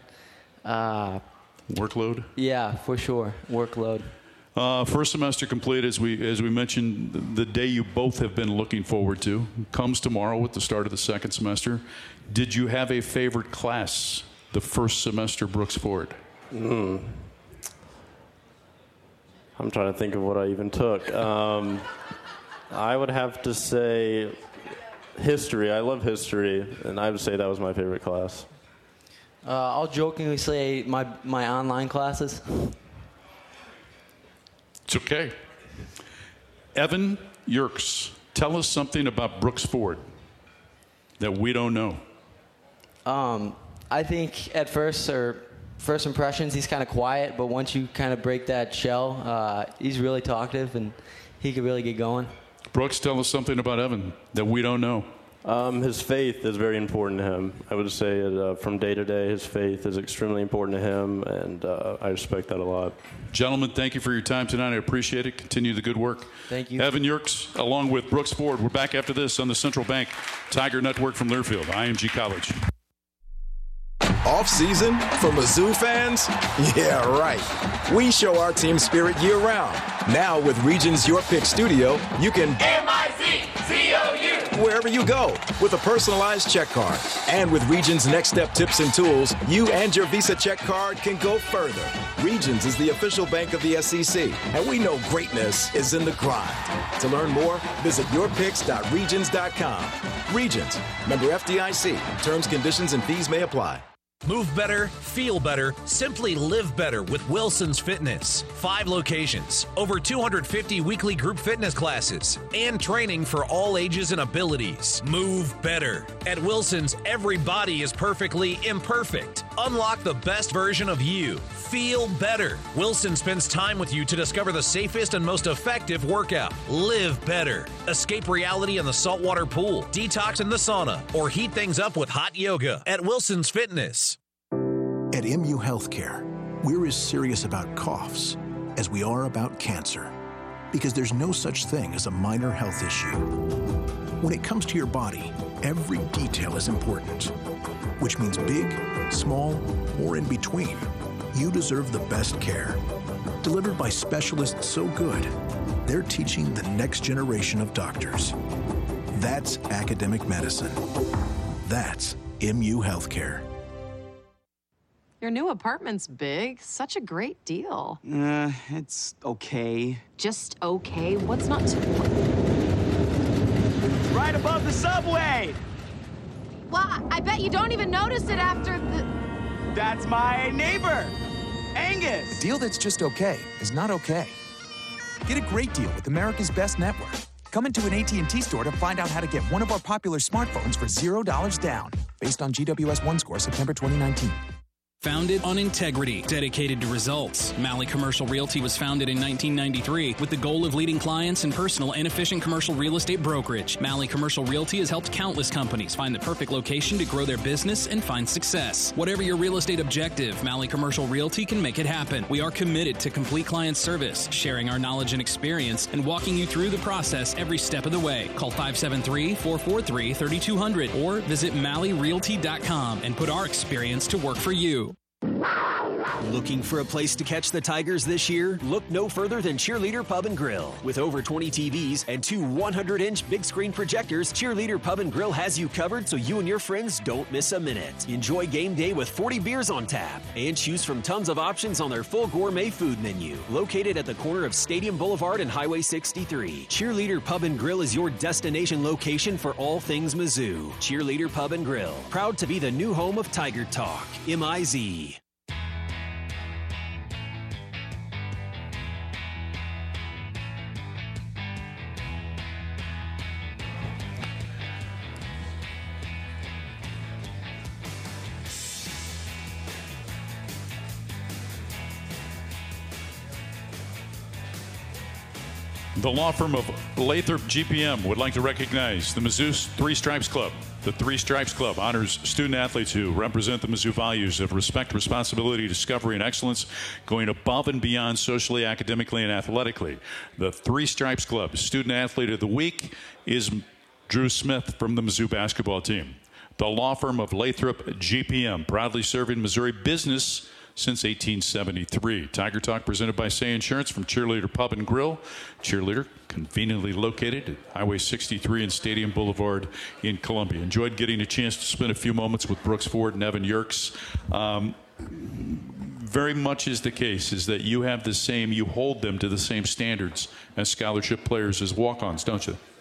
uh, workload. Yeah, for sure, workload. Uh, first semester complete, as we as we mentioned, the day you both have been looking forward to comes tomorrow with the start of the second semester. Did you have a favorite class the first semester, Brooks Ford? Mm. I'm trying to think of what I even took. Um, I would have to say history. I love history, and I would say that was my favorite class. Uh, I'll jokingly say my, my online classes. It's okay. Evan Yerkes, tell us something about Brooks Ford that we don't know. Um, I think at first, or first impressions, he's kind of quiet, but once you kind of break that shell, uh, he's really talkative, and he could really get going. Brooks, tell us something about Evan that we don't know. Um, his faith is very important to him. I would say it, uh, from day to day, his faith is extremely important to him, and uh, I respect that a lot. Gentlemen, thank you for your time tonight. I appreciate it. Continue the good work. Thank you. Evan Yerkes, along with Brooks Ford. We're back after this on the Central Bank Tiger Network from Learfield, I M G College. Off-season for Mizzou fans? Yeah, right. We show our team spirit year-round. Now with Regions Your Pick Studio, you can M I Z Z O U wherever you go with a personalized check card. And with Regions Next Step tips and tools, you and your Visa check card can go further. Regions is the official bank of the S E C, and we know greatness is in the grind. To learn more, visit your picks dot regions dot com. Regions, member F D I C. Terms, conditions, and fees may apply. Move better, feel better, simply live better with Wilson's Fitness. Five locations, over two hundred fifty weekly group fitness classes, and training for all ages and abilities. Move better. At Wilson's, every body is perfectly imperfect. Unlock the best version of you. Feel better. Wilson spends time with you to discover the safest and most effective workout. Live better. Escape reality in the saltwater pool, detox in the sauna, or heat things up with hot yoga at Wilson's Fitness. At M U Healthcare, we're as serious about coughs as we are about cancer, because there's no such thing as a minor health issue. When it comes to your body, every detail is important, which means big, small, or in between, you deserve the best care. Delivered by specialists so good, they're teaching the next generation of doctors. That's academic medicine. That's M U Healthcare. Your new apartment's big. Such a great deal. Uh, it's okay. Just okay? What's not to... Right above the subway! Well, I bet you don't even notice it after the... That's my neighbor, Angus. A deal that's just okay is not okay. Get a great deal with America's Best Network. Come into an A T and T store to find out how to get one of our popular smartphones for zero dollars down. Based on G W S one score, September twenty nineteen. Founded on integrity, dedicated to results, Malley Commercial Realty was founded in nineteen ninety-three with the goal of leading clients in personal and efficient commercial real estate brokerage. Malley Commercial Realty has helped countless companies find the perfect location to grow their business and find success. Whatever your real estate objective, Malley Commercial Realty can make it happen. We are committed to complete client service, sharing our knowledge and experience, and walking you through the process every step of the way. Call five seven three, four four three, three two zero zero or visit malley realty dot com and put our experience to work for you. Looking for a place to catch the Tigers this year? Look no further than Cheerleader Pub and Grill. With over twenty T Vs and two one hundred inch big screen projectors, Cheerleader Pub and Grill has you covered so you and your friends don't miss a minute. Enjoy game day with forty beers on tap and choose from tons of options on their full gourmet food menu. Located at the corner of Stadium Boulevard and Highway sixty-three, Cheerleader Pub and Grill is your destination location for all things Mizzou. Cheerleader Pub and Grill, proud to be the new home of Tiger Talk. M I Z. The law firm of Lathrop G P M would like to recognize the Mizzou Three Stripes Club. The Three Stripes Club honors student athletes who represent the Mizzou values of respect, responsibility, discovery, and excellence, going above and beyond socially, academically, and athletically. The Three Stripes Club Student Athlete of the Week is Drew Smith from the Mizzou basketball team. The law firm of Lathrop G P M, proudly serving Missouri business since eighteen seventy-three. Tiger Talk presented by Say Insurance from Cheerleader Pub and Grill. Cheerleader, conveniently located at Highway sixty-three and Stadium Boulevard in Columbia. Enjoyed getting a chance to spend a few moments with Brooks Ford and Evan Yerkes. Um, very much is the case is that you have the same, you hold them to the same standards as scholarship players as walk-ons, don't you?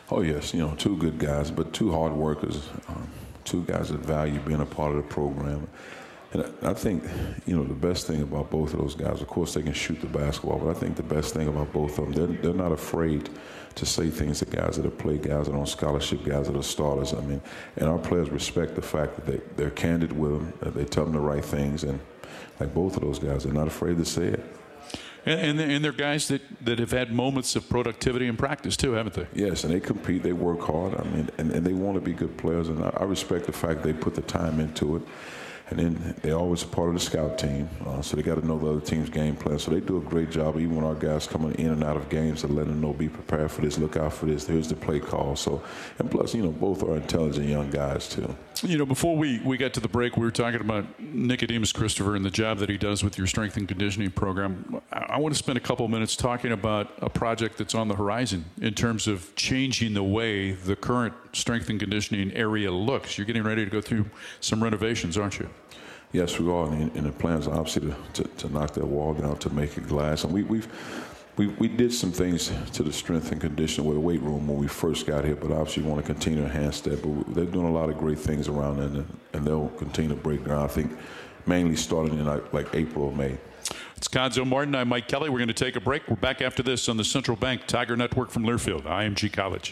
Oh, yes. You know, two good guys, but two hard workers, um, two guys that value being a part of the program. And I think, you know, the best thing about both of those guys, of course, they can shoot the basketball, but I think the best thing about both of them, they're, they're not afraid to say things to guys that have played, guys that are on scholarship, guys that are starters. I mean, and our players respect the fact that they, they're candid with them, that they tell them the right things, and like both of those guys, they're not afraid to say it. And, and, and they're guys that, that have had moments of productivity in practice, too, haven't they? Yes, and they compete, they work hard, I mean, and, and they want to be good players, and I, I respect the fact they put the time into it. And then they're always a part of the scout team, uh, so they got to know the other team's game plan. So they do a great job, even when our guys coming in and out of games, to let them know, be prepared for this, look out for this, here's the play call. So, and plus, you know, both are intelligent young guys, too. You know, before we, we got to the break, we were talking about Nicodemus Christopher and the job that he does with your strength and conditioning program. I, I want to spend a couple of minutes talking about a project that's on the horizon in terms of changing the way the current strength and conditioning area looks. You're getting ready to go through some renovations, aren't you? Yes, we are, and, and the plans are obviously to, to, to knock that wall down, to make it glass. And we, we've we, we did some things to the strength and conditioning with the weight room when we first got here, but obviously we want to continue to enhance that. But we, they're doing a lot of great things around there, and, and they'll continue to break ground, I think, mainly starting in like, like April or May. It's Cuonzo Martin. I'm Mike Kelly. We're going to take a break. We're back after this on the Central Bank Tiger Network from Learfield, I M G College.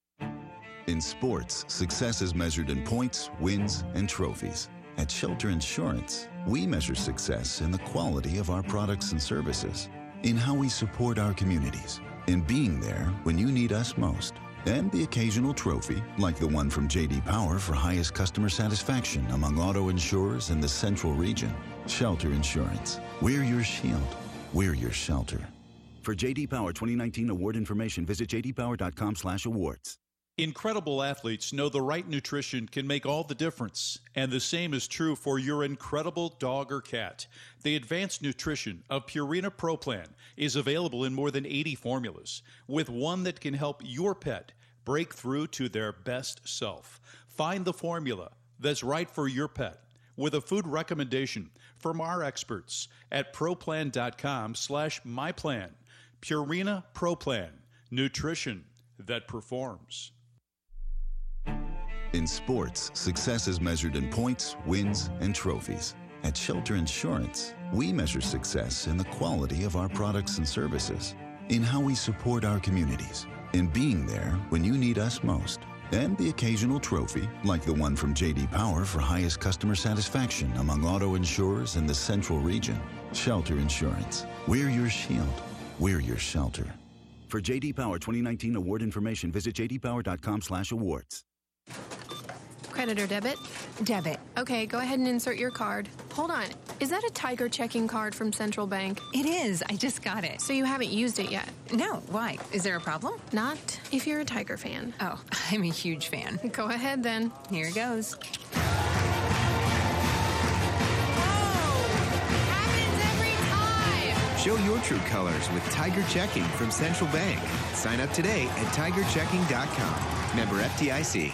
In sports, success is measured in points, wins, and trophies. At Shelter Insurance, we measure success in the quality of our products and services, in how we support our communities, in being there when you need us most, and the occasional trophy, like the one from J D Power for highest customer satisfaction among auto insurers in the Central Region. Shelter Insurance. We're your shield. We're your shelter. For J D Power twenty nineteen award information, visit j d power dot com slash awards. Incredible athletes know the right nutrition can make all the difference, and the same is true for your incredible dog or cat. The advanced nutrition of Purina Pro Plan is available in more than eighty formulas, with one that can help your pet break through to their best self. Find the formula that's right for your pet with a food recommendation from our experts at proplan.com slash myplan. Purina Pro Plan, nutrition that performs. In sports, success is measured in points, wins, and trophies. At Shelter Insurance, we measure success in the quality of our products and services, in how we support our communities, in being there when you need us most, and the occasional trophy, like the one from J D Power for highest customer satisfaction among auto insurers in the Central Region. Shelter Insurance. We're your shield. We're your shelter. For J D Power twenty nineteen award information, visit j d power dot com slash awards. Credit or debit? Debit. Okay, go ahead and insert your card. Hold on. Is that a Tiger checking card from Central Bank? It is. I just got it. So you haven't used it yet? No. Why? Is there a problem? Not if you're a Tiger fan. Oh, I'm a huge fan. Go ahead then. Here goes. Show your true colors with Tiger Checking from Central Bank. Sign up today at tiger checking dot com. Member F D I C.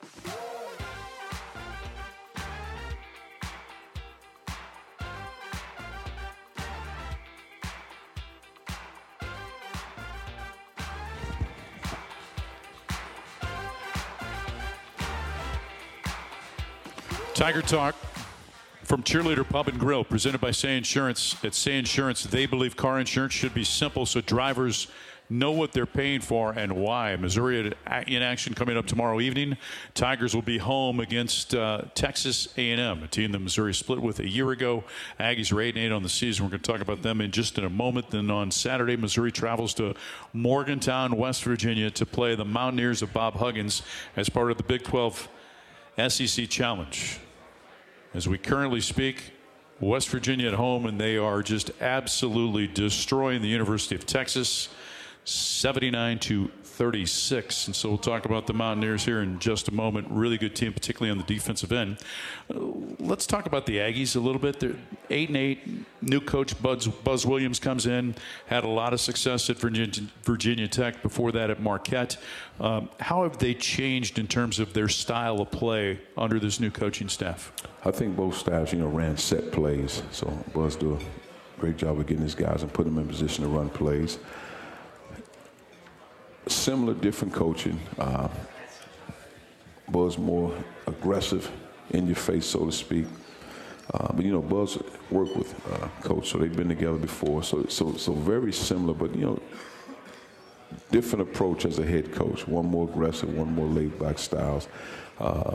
Tiger Talk from Cheerleader Pub and Grill, presented by Say Insurance. At Say Insurance, they believe car insurance should be simple so drivers know what they're paying for and why. Missouri in action coming up tomorrow evening. Tigers will be home against uh, Texas A and M, a team that Missouri split with a year ago. Aggies are eight and eight on the season. We're going to talk about them in just in a moment. Then on Saturday, Missouri travels to Morgantown, West Virginia to play the Mountaineers of Bob Huggins as part of the Big twelve S E C Challenge. As we currently speak, West Virginia at home, and they are just absolutely destroying the University of Texas, seventy-nine to thirty-six. And so we'll talk about the Mountaineers here in just a moment. Really good team, particularly on the defensive end. Uh, let's talk about the Aggies a little bit. They're eight and eight. New coach Buzz, Buzz Williams comes in, had a lot of success at Virginia, Virginia Tech. Before that at Marquette. Um, how have they changed in terms of their style of play under this new coaching staff? I think both staffs, you know, ran set plays. So Buzz do a great job of getting his guys and putting them in position to run plays. Similar, different coaching. Uh, Buzz more aggressive, in your face, so to speak. Uh, but you know, Buzz worked with uh, Coach, so they've been together before. So, so, so very similar, but you know, different approach as a head coach. One more aggressive, one more laid-back styles. Uh,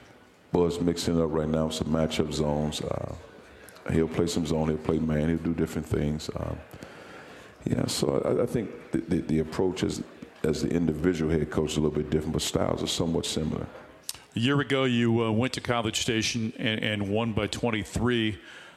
Buzz mixing up right now some matchup zones. Uh, he'll play some zone, he'll play man, he'll do different things. Um, yeah, so I, I think the, the, the approach is, as the individual head coach is a little bit different, but styles are somewhat similar. A year ago, you uh, went to College Station and, and won by twenty-three.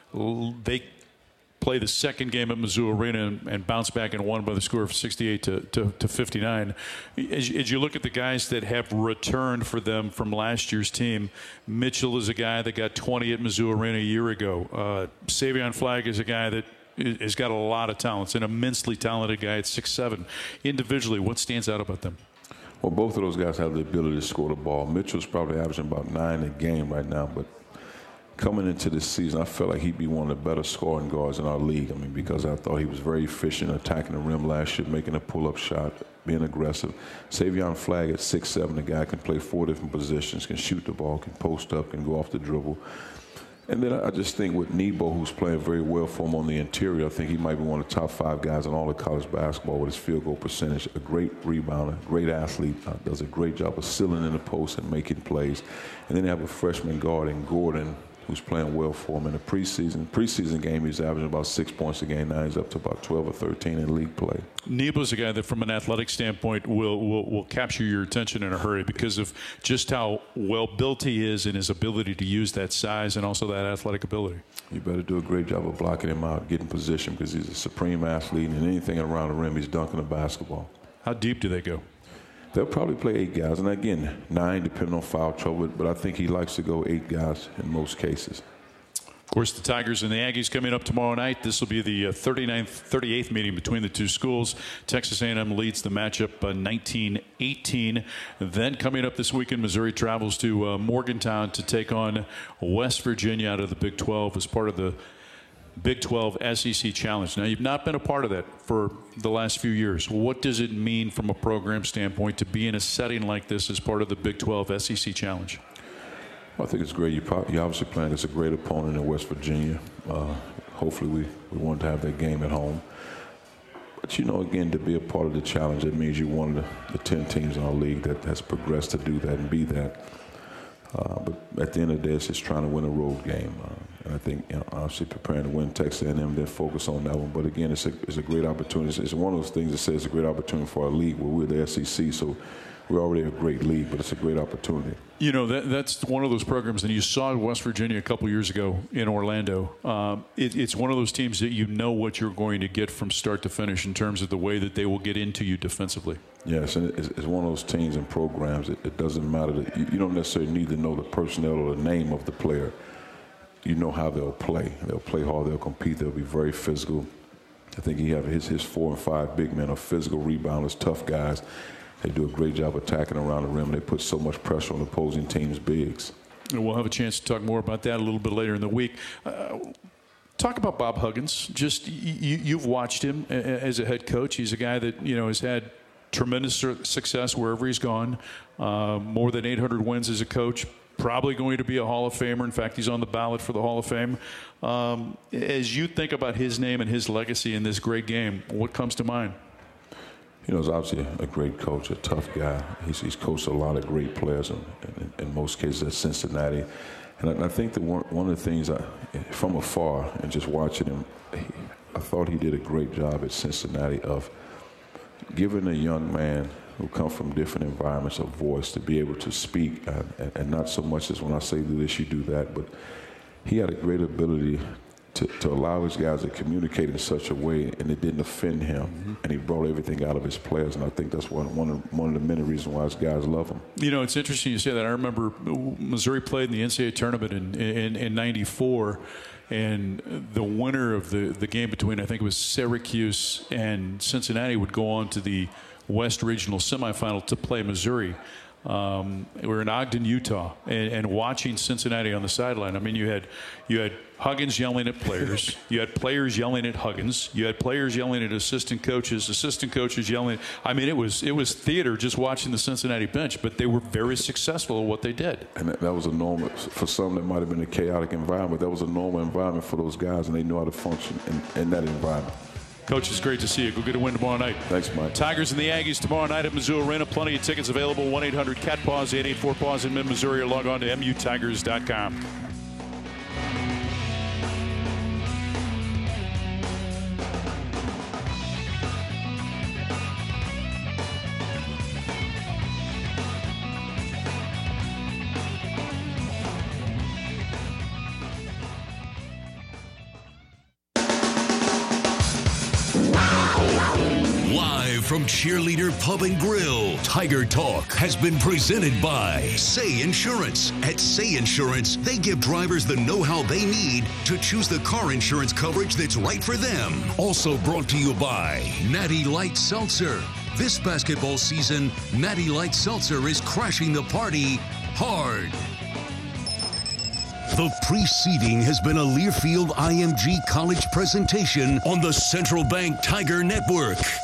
They play the second game at Mizzou Arena and, and bounced back and won by the score of sixty-eight to, to, to fifty-nine. As, as you look at the guys that have returned for them from last year's team, Mitchell is a guy that got twenty at Mizzou Arena a year ago. Uh, Savion Flagg is a guy that has got a lot of talent. It's an immensely talented guy at six seven. Individually, what stands out about them? Well, both of those guys have the ability to score the ball. Mitchell's probably averaging about nine a game right now, but coming into this season, I felt like he'd be one of the better scoring guards in our league. I mean, because I thought he was very efficient attacking the rim last year, making a pull-up shot, being aggressive. Savion Flagg at six seven, the guy can play four different positions, can shoot the ball, can post up, can go off the dribble. And then I just think with Nebo, who's playing very well for him on the interior, I think he might be one of the top five guys in all of college basketball with his field goal percentage. A great rebounder, great athlete, uh, does a great job of sealing in the post and making plays. And then they have a freshman guard in Gordon, who's playing well for him in the preseason. Preseason game, he's averaging about six points a game. Now he's up to about twelve or thirteen in league play. Nebo's a guy that, from an athletic standpoint, will, will will capture your attention in a hurry because of just how well built he is and his ability to use that size and also that athletic ability. You better do a great job of blocking him out, getting position, because he's a supreme athlete, and anything around the rim, he's dunking the basketball. How deep do they go? They'll probably play eight guys, and again, nine depending on foul trouble, but I think he likes to go eight guys in most cases. Of course, the Tigers and the Aggies coming up tomorrow night. This will be the thirty-ninth, thirty-eighth meeting between the two schools. Texas A and M leads the matchup uh, nineteen eighteen. Then coming up this weekend, Missouri travels to uh, Morgantown to take on West Virginia out of the Big twelve as part of the Big twelve S E C Challenge. Now, you've not been a part of that for the last few years. What does it mean from a program standpoint to be in a setting like this as part of the Big twelve S E C Challenge? Well, I think it's great. You, probably, you obviously playing against a great opponent in West Virginia. Uh, hopefully we, we want to have that game at home. But, you know, again, to be a part of the challenge, it means you're one of the, the ten teams in our league that has progressed to do that and be that. Uh, but at the end of the day, it's just trying to win a road game. Uh, and I think, you know, obviously preparing to win Texas A and M, then focus on that one. But again, it's a, it's a great opportunity. It's, it's one of those things that says it's a great opportunity for our league where we're the S E C. So we're already a great league, but it's a great opportunity. You know, that, that's one of those programs, and you saw West Virginia a couple years ago in Orlando. Um, it, it's one of those teams that you know what you're going to get from start to finish in terms of the way that they will get into you defensively. Yes, and it's, it's one of those teams and programs. It, it doesn't matter that you, you don't necessarily need to know the personnel or the name of the player. You know how they'll play. They'll play hard. They'll compete. They'll be very physical. I think he have his his four and five big men are physical rebounders, tough guys. They do a great job attacking around the rim. They put so much pressure on opposing teams' bigs. And we'll have a chance to talk more about that a little bit later in the week. Uh, talk about Bob Huggins. Just you, you've watched him as a head coach. He's a guy that you know has had tremendous success wherever he's gone. Uh, more than eight hundred wins as a coach. Probably going to be a Hall of Famer. In fact, he's on the ballot for the Hall of Fame. Um, as you think about his name and his legacy in this great game, what comes to mind? You know, he's obviously a great coach, a tough guy. He's, he's coached a lot of great players, in, in, in most cases at Cincinnati. And I, I think that one, one of the things, I, from afar and just watching him, he, I thought he did a great job at Cincinnati of giving a young man who come from different environments a voice to be able to speak, and, and, and not so much as when I say do this, you do that, but he had a great ability To, to allow his guys to communicate in such a way, and it didn't offend him, mm-hmm. and he brought everything out of his players, and I think that's one one of, one of the many reasons why his guys love him. You know, it's interesting you say that. I remember Missouri played in the N C double A tournament in in, in ninety-four, and the winner of the, the game between, I think it was Syracuse and Cincinnati, would go on to the West Regional semifinal to play Missouri. Um, we were in Ogden, Utah, and, and watching Cincinnati on the sideline. I mean, you had you had Huggins yelling at players. You had players yelling at Huggins. You had players yelling at assistant coaches. Assistant coaches yelling. I mean, it was it was theater just watching the Cincinnati bench. But they were very successful at what they did. And that, that was a normal for some. That might have been a chaotic environment. That was a normal environment for those guys, and they knew how to function in, in that environment. Coach, it's great to see you. Go get a win tomorrow night. Thanks, Mike. Tigers and the Aggies tomorrow night at Mizzou Arena. Plenty of tickets available. one eight hundred cat paws, eight eight four paws in mid-Missouri, or log on to M U Tigers dot com. From Cheerleader Pub and Grill, Tiger Talk has been presented by Say Insurance. At Say Insurance, they give drivers the know-how they need to choose the car insurance coverage that's right for them. Also brought to you by Natty Light Seltzer. This basketball season, Natty Light Seltzer is crashing the party hard. The preceding has been a Learfield I M G College presentation on the Central Bank Tiger Network.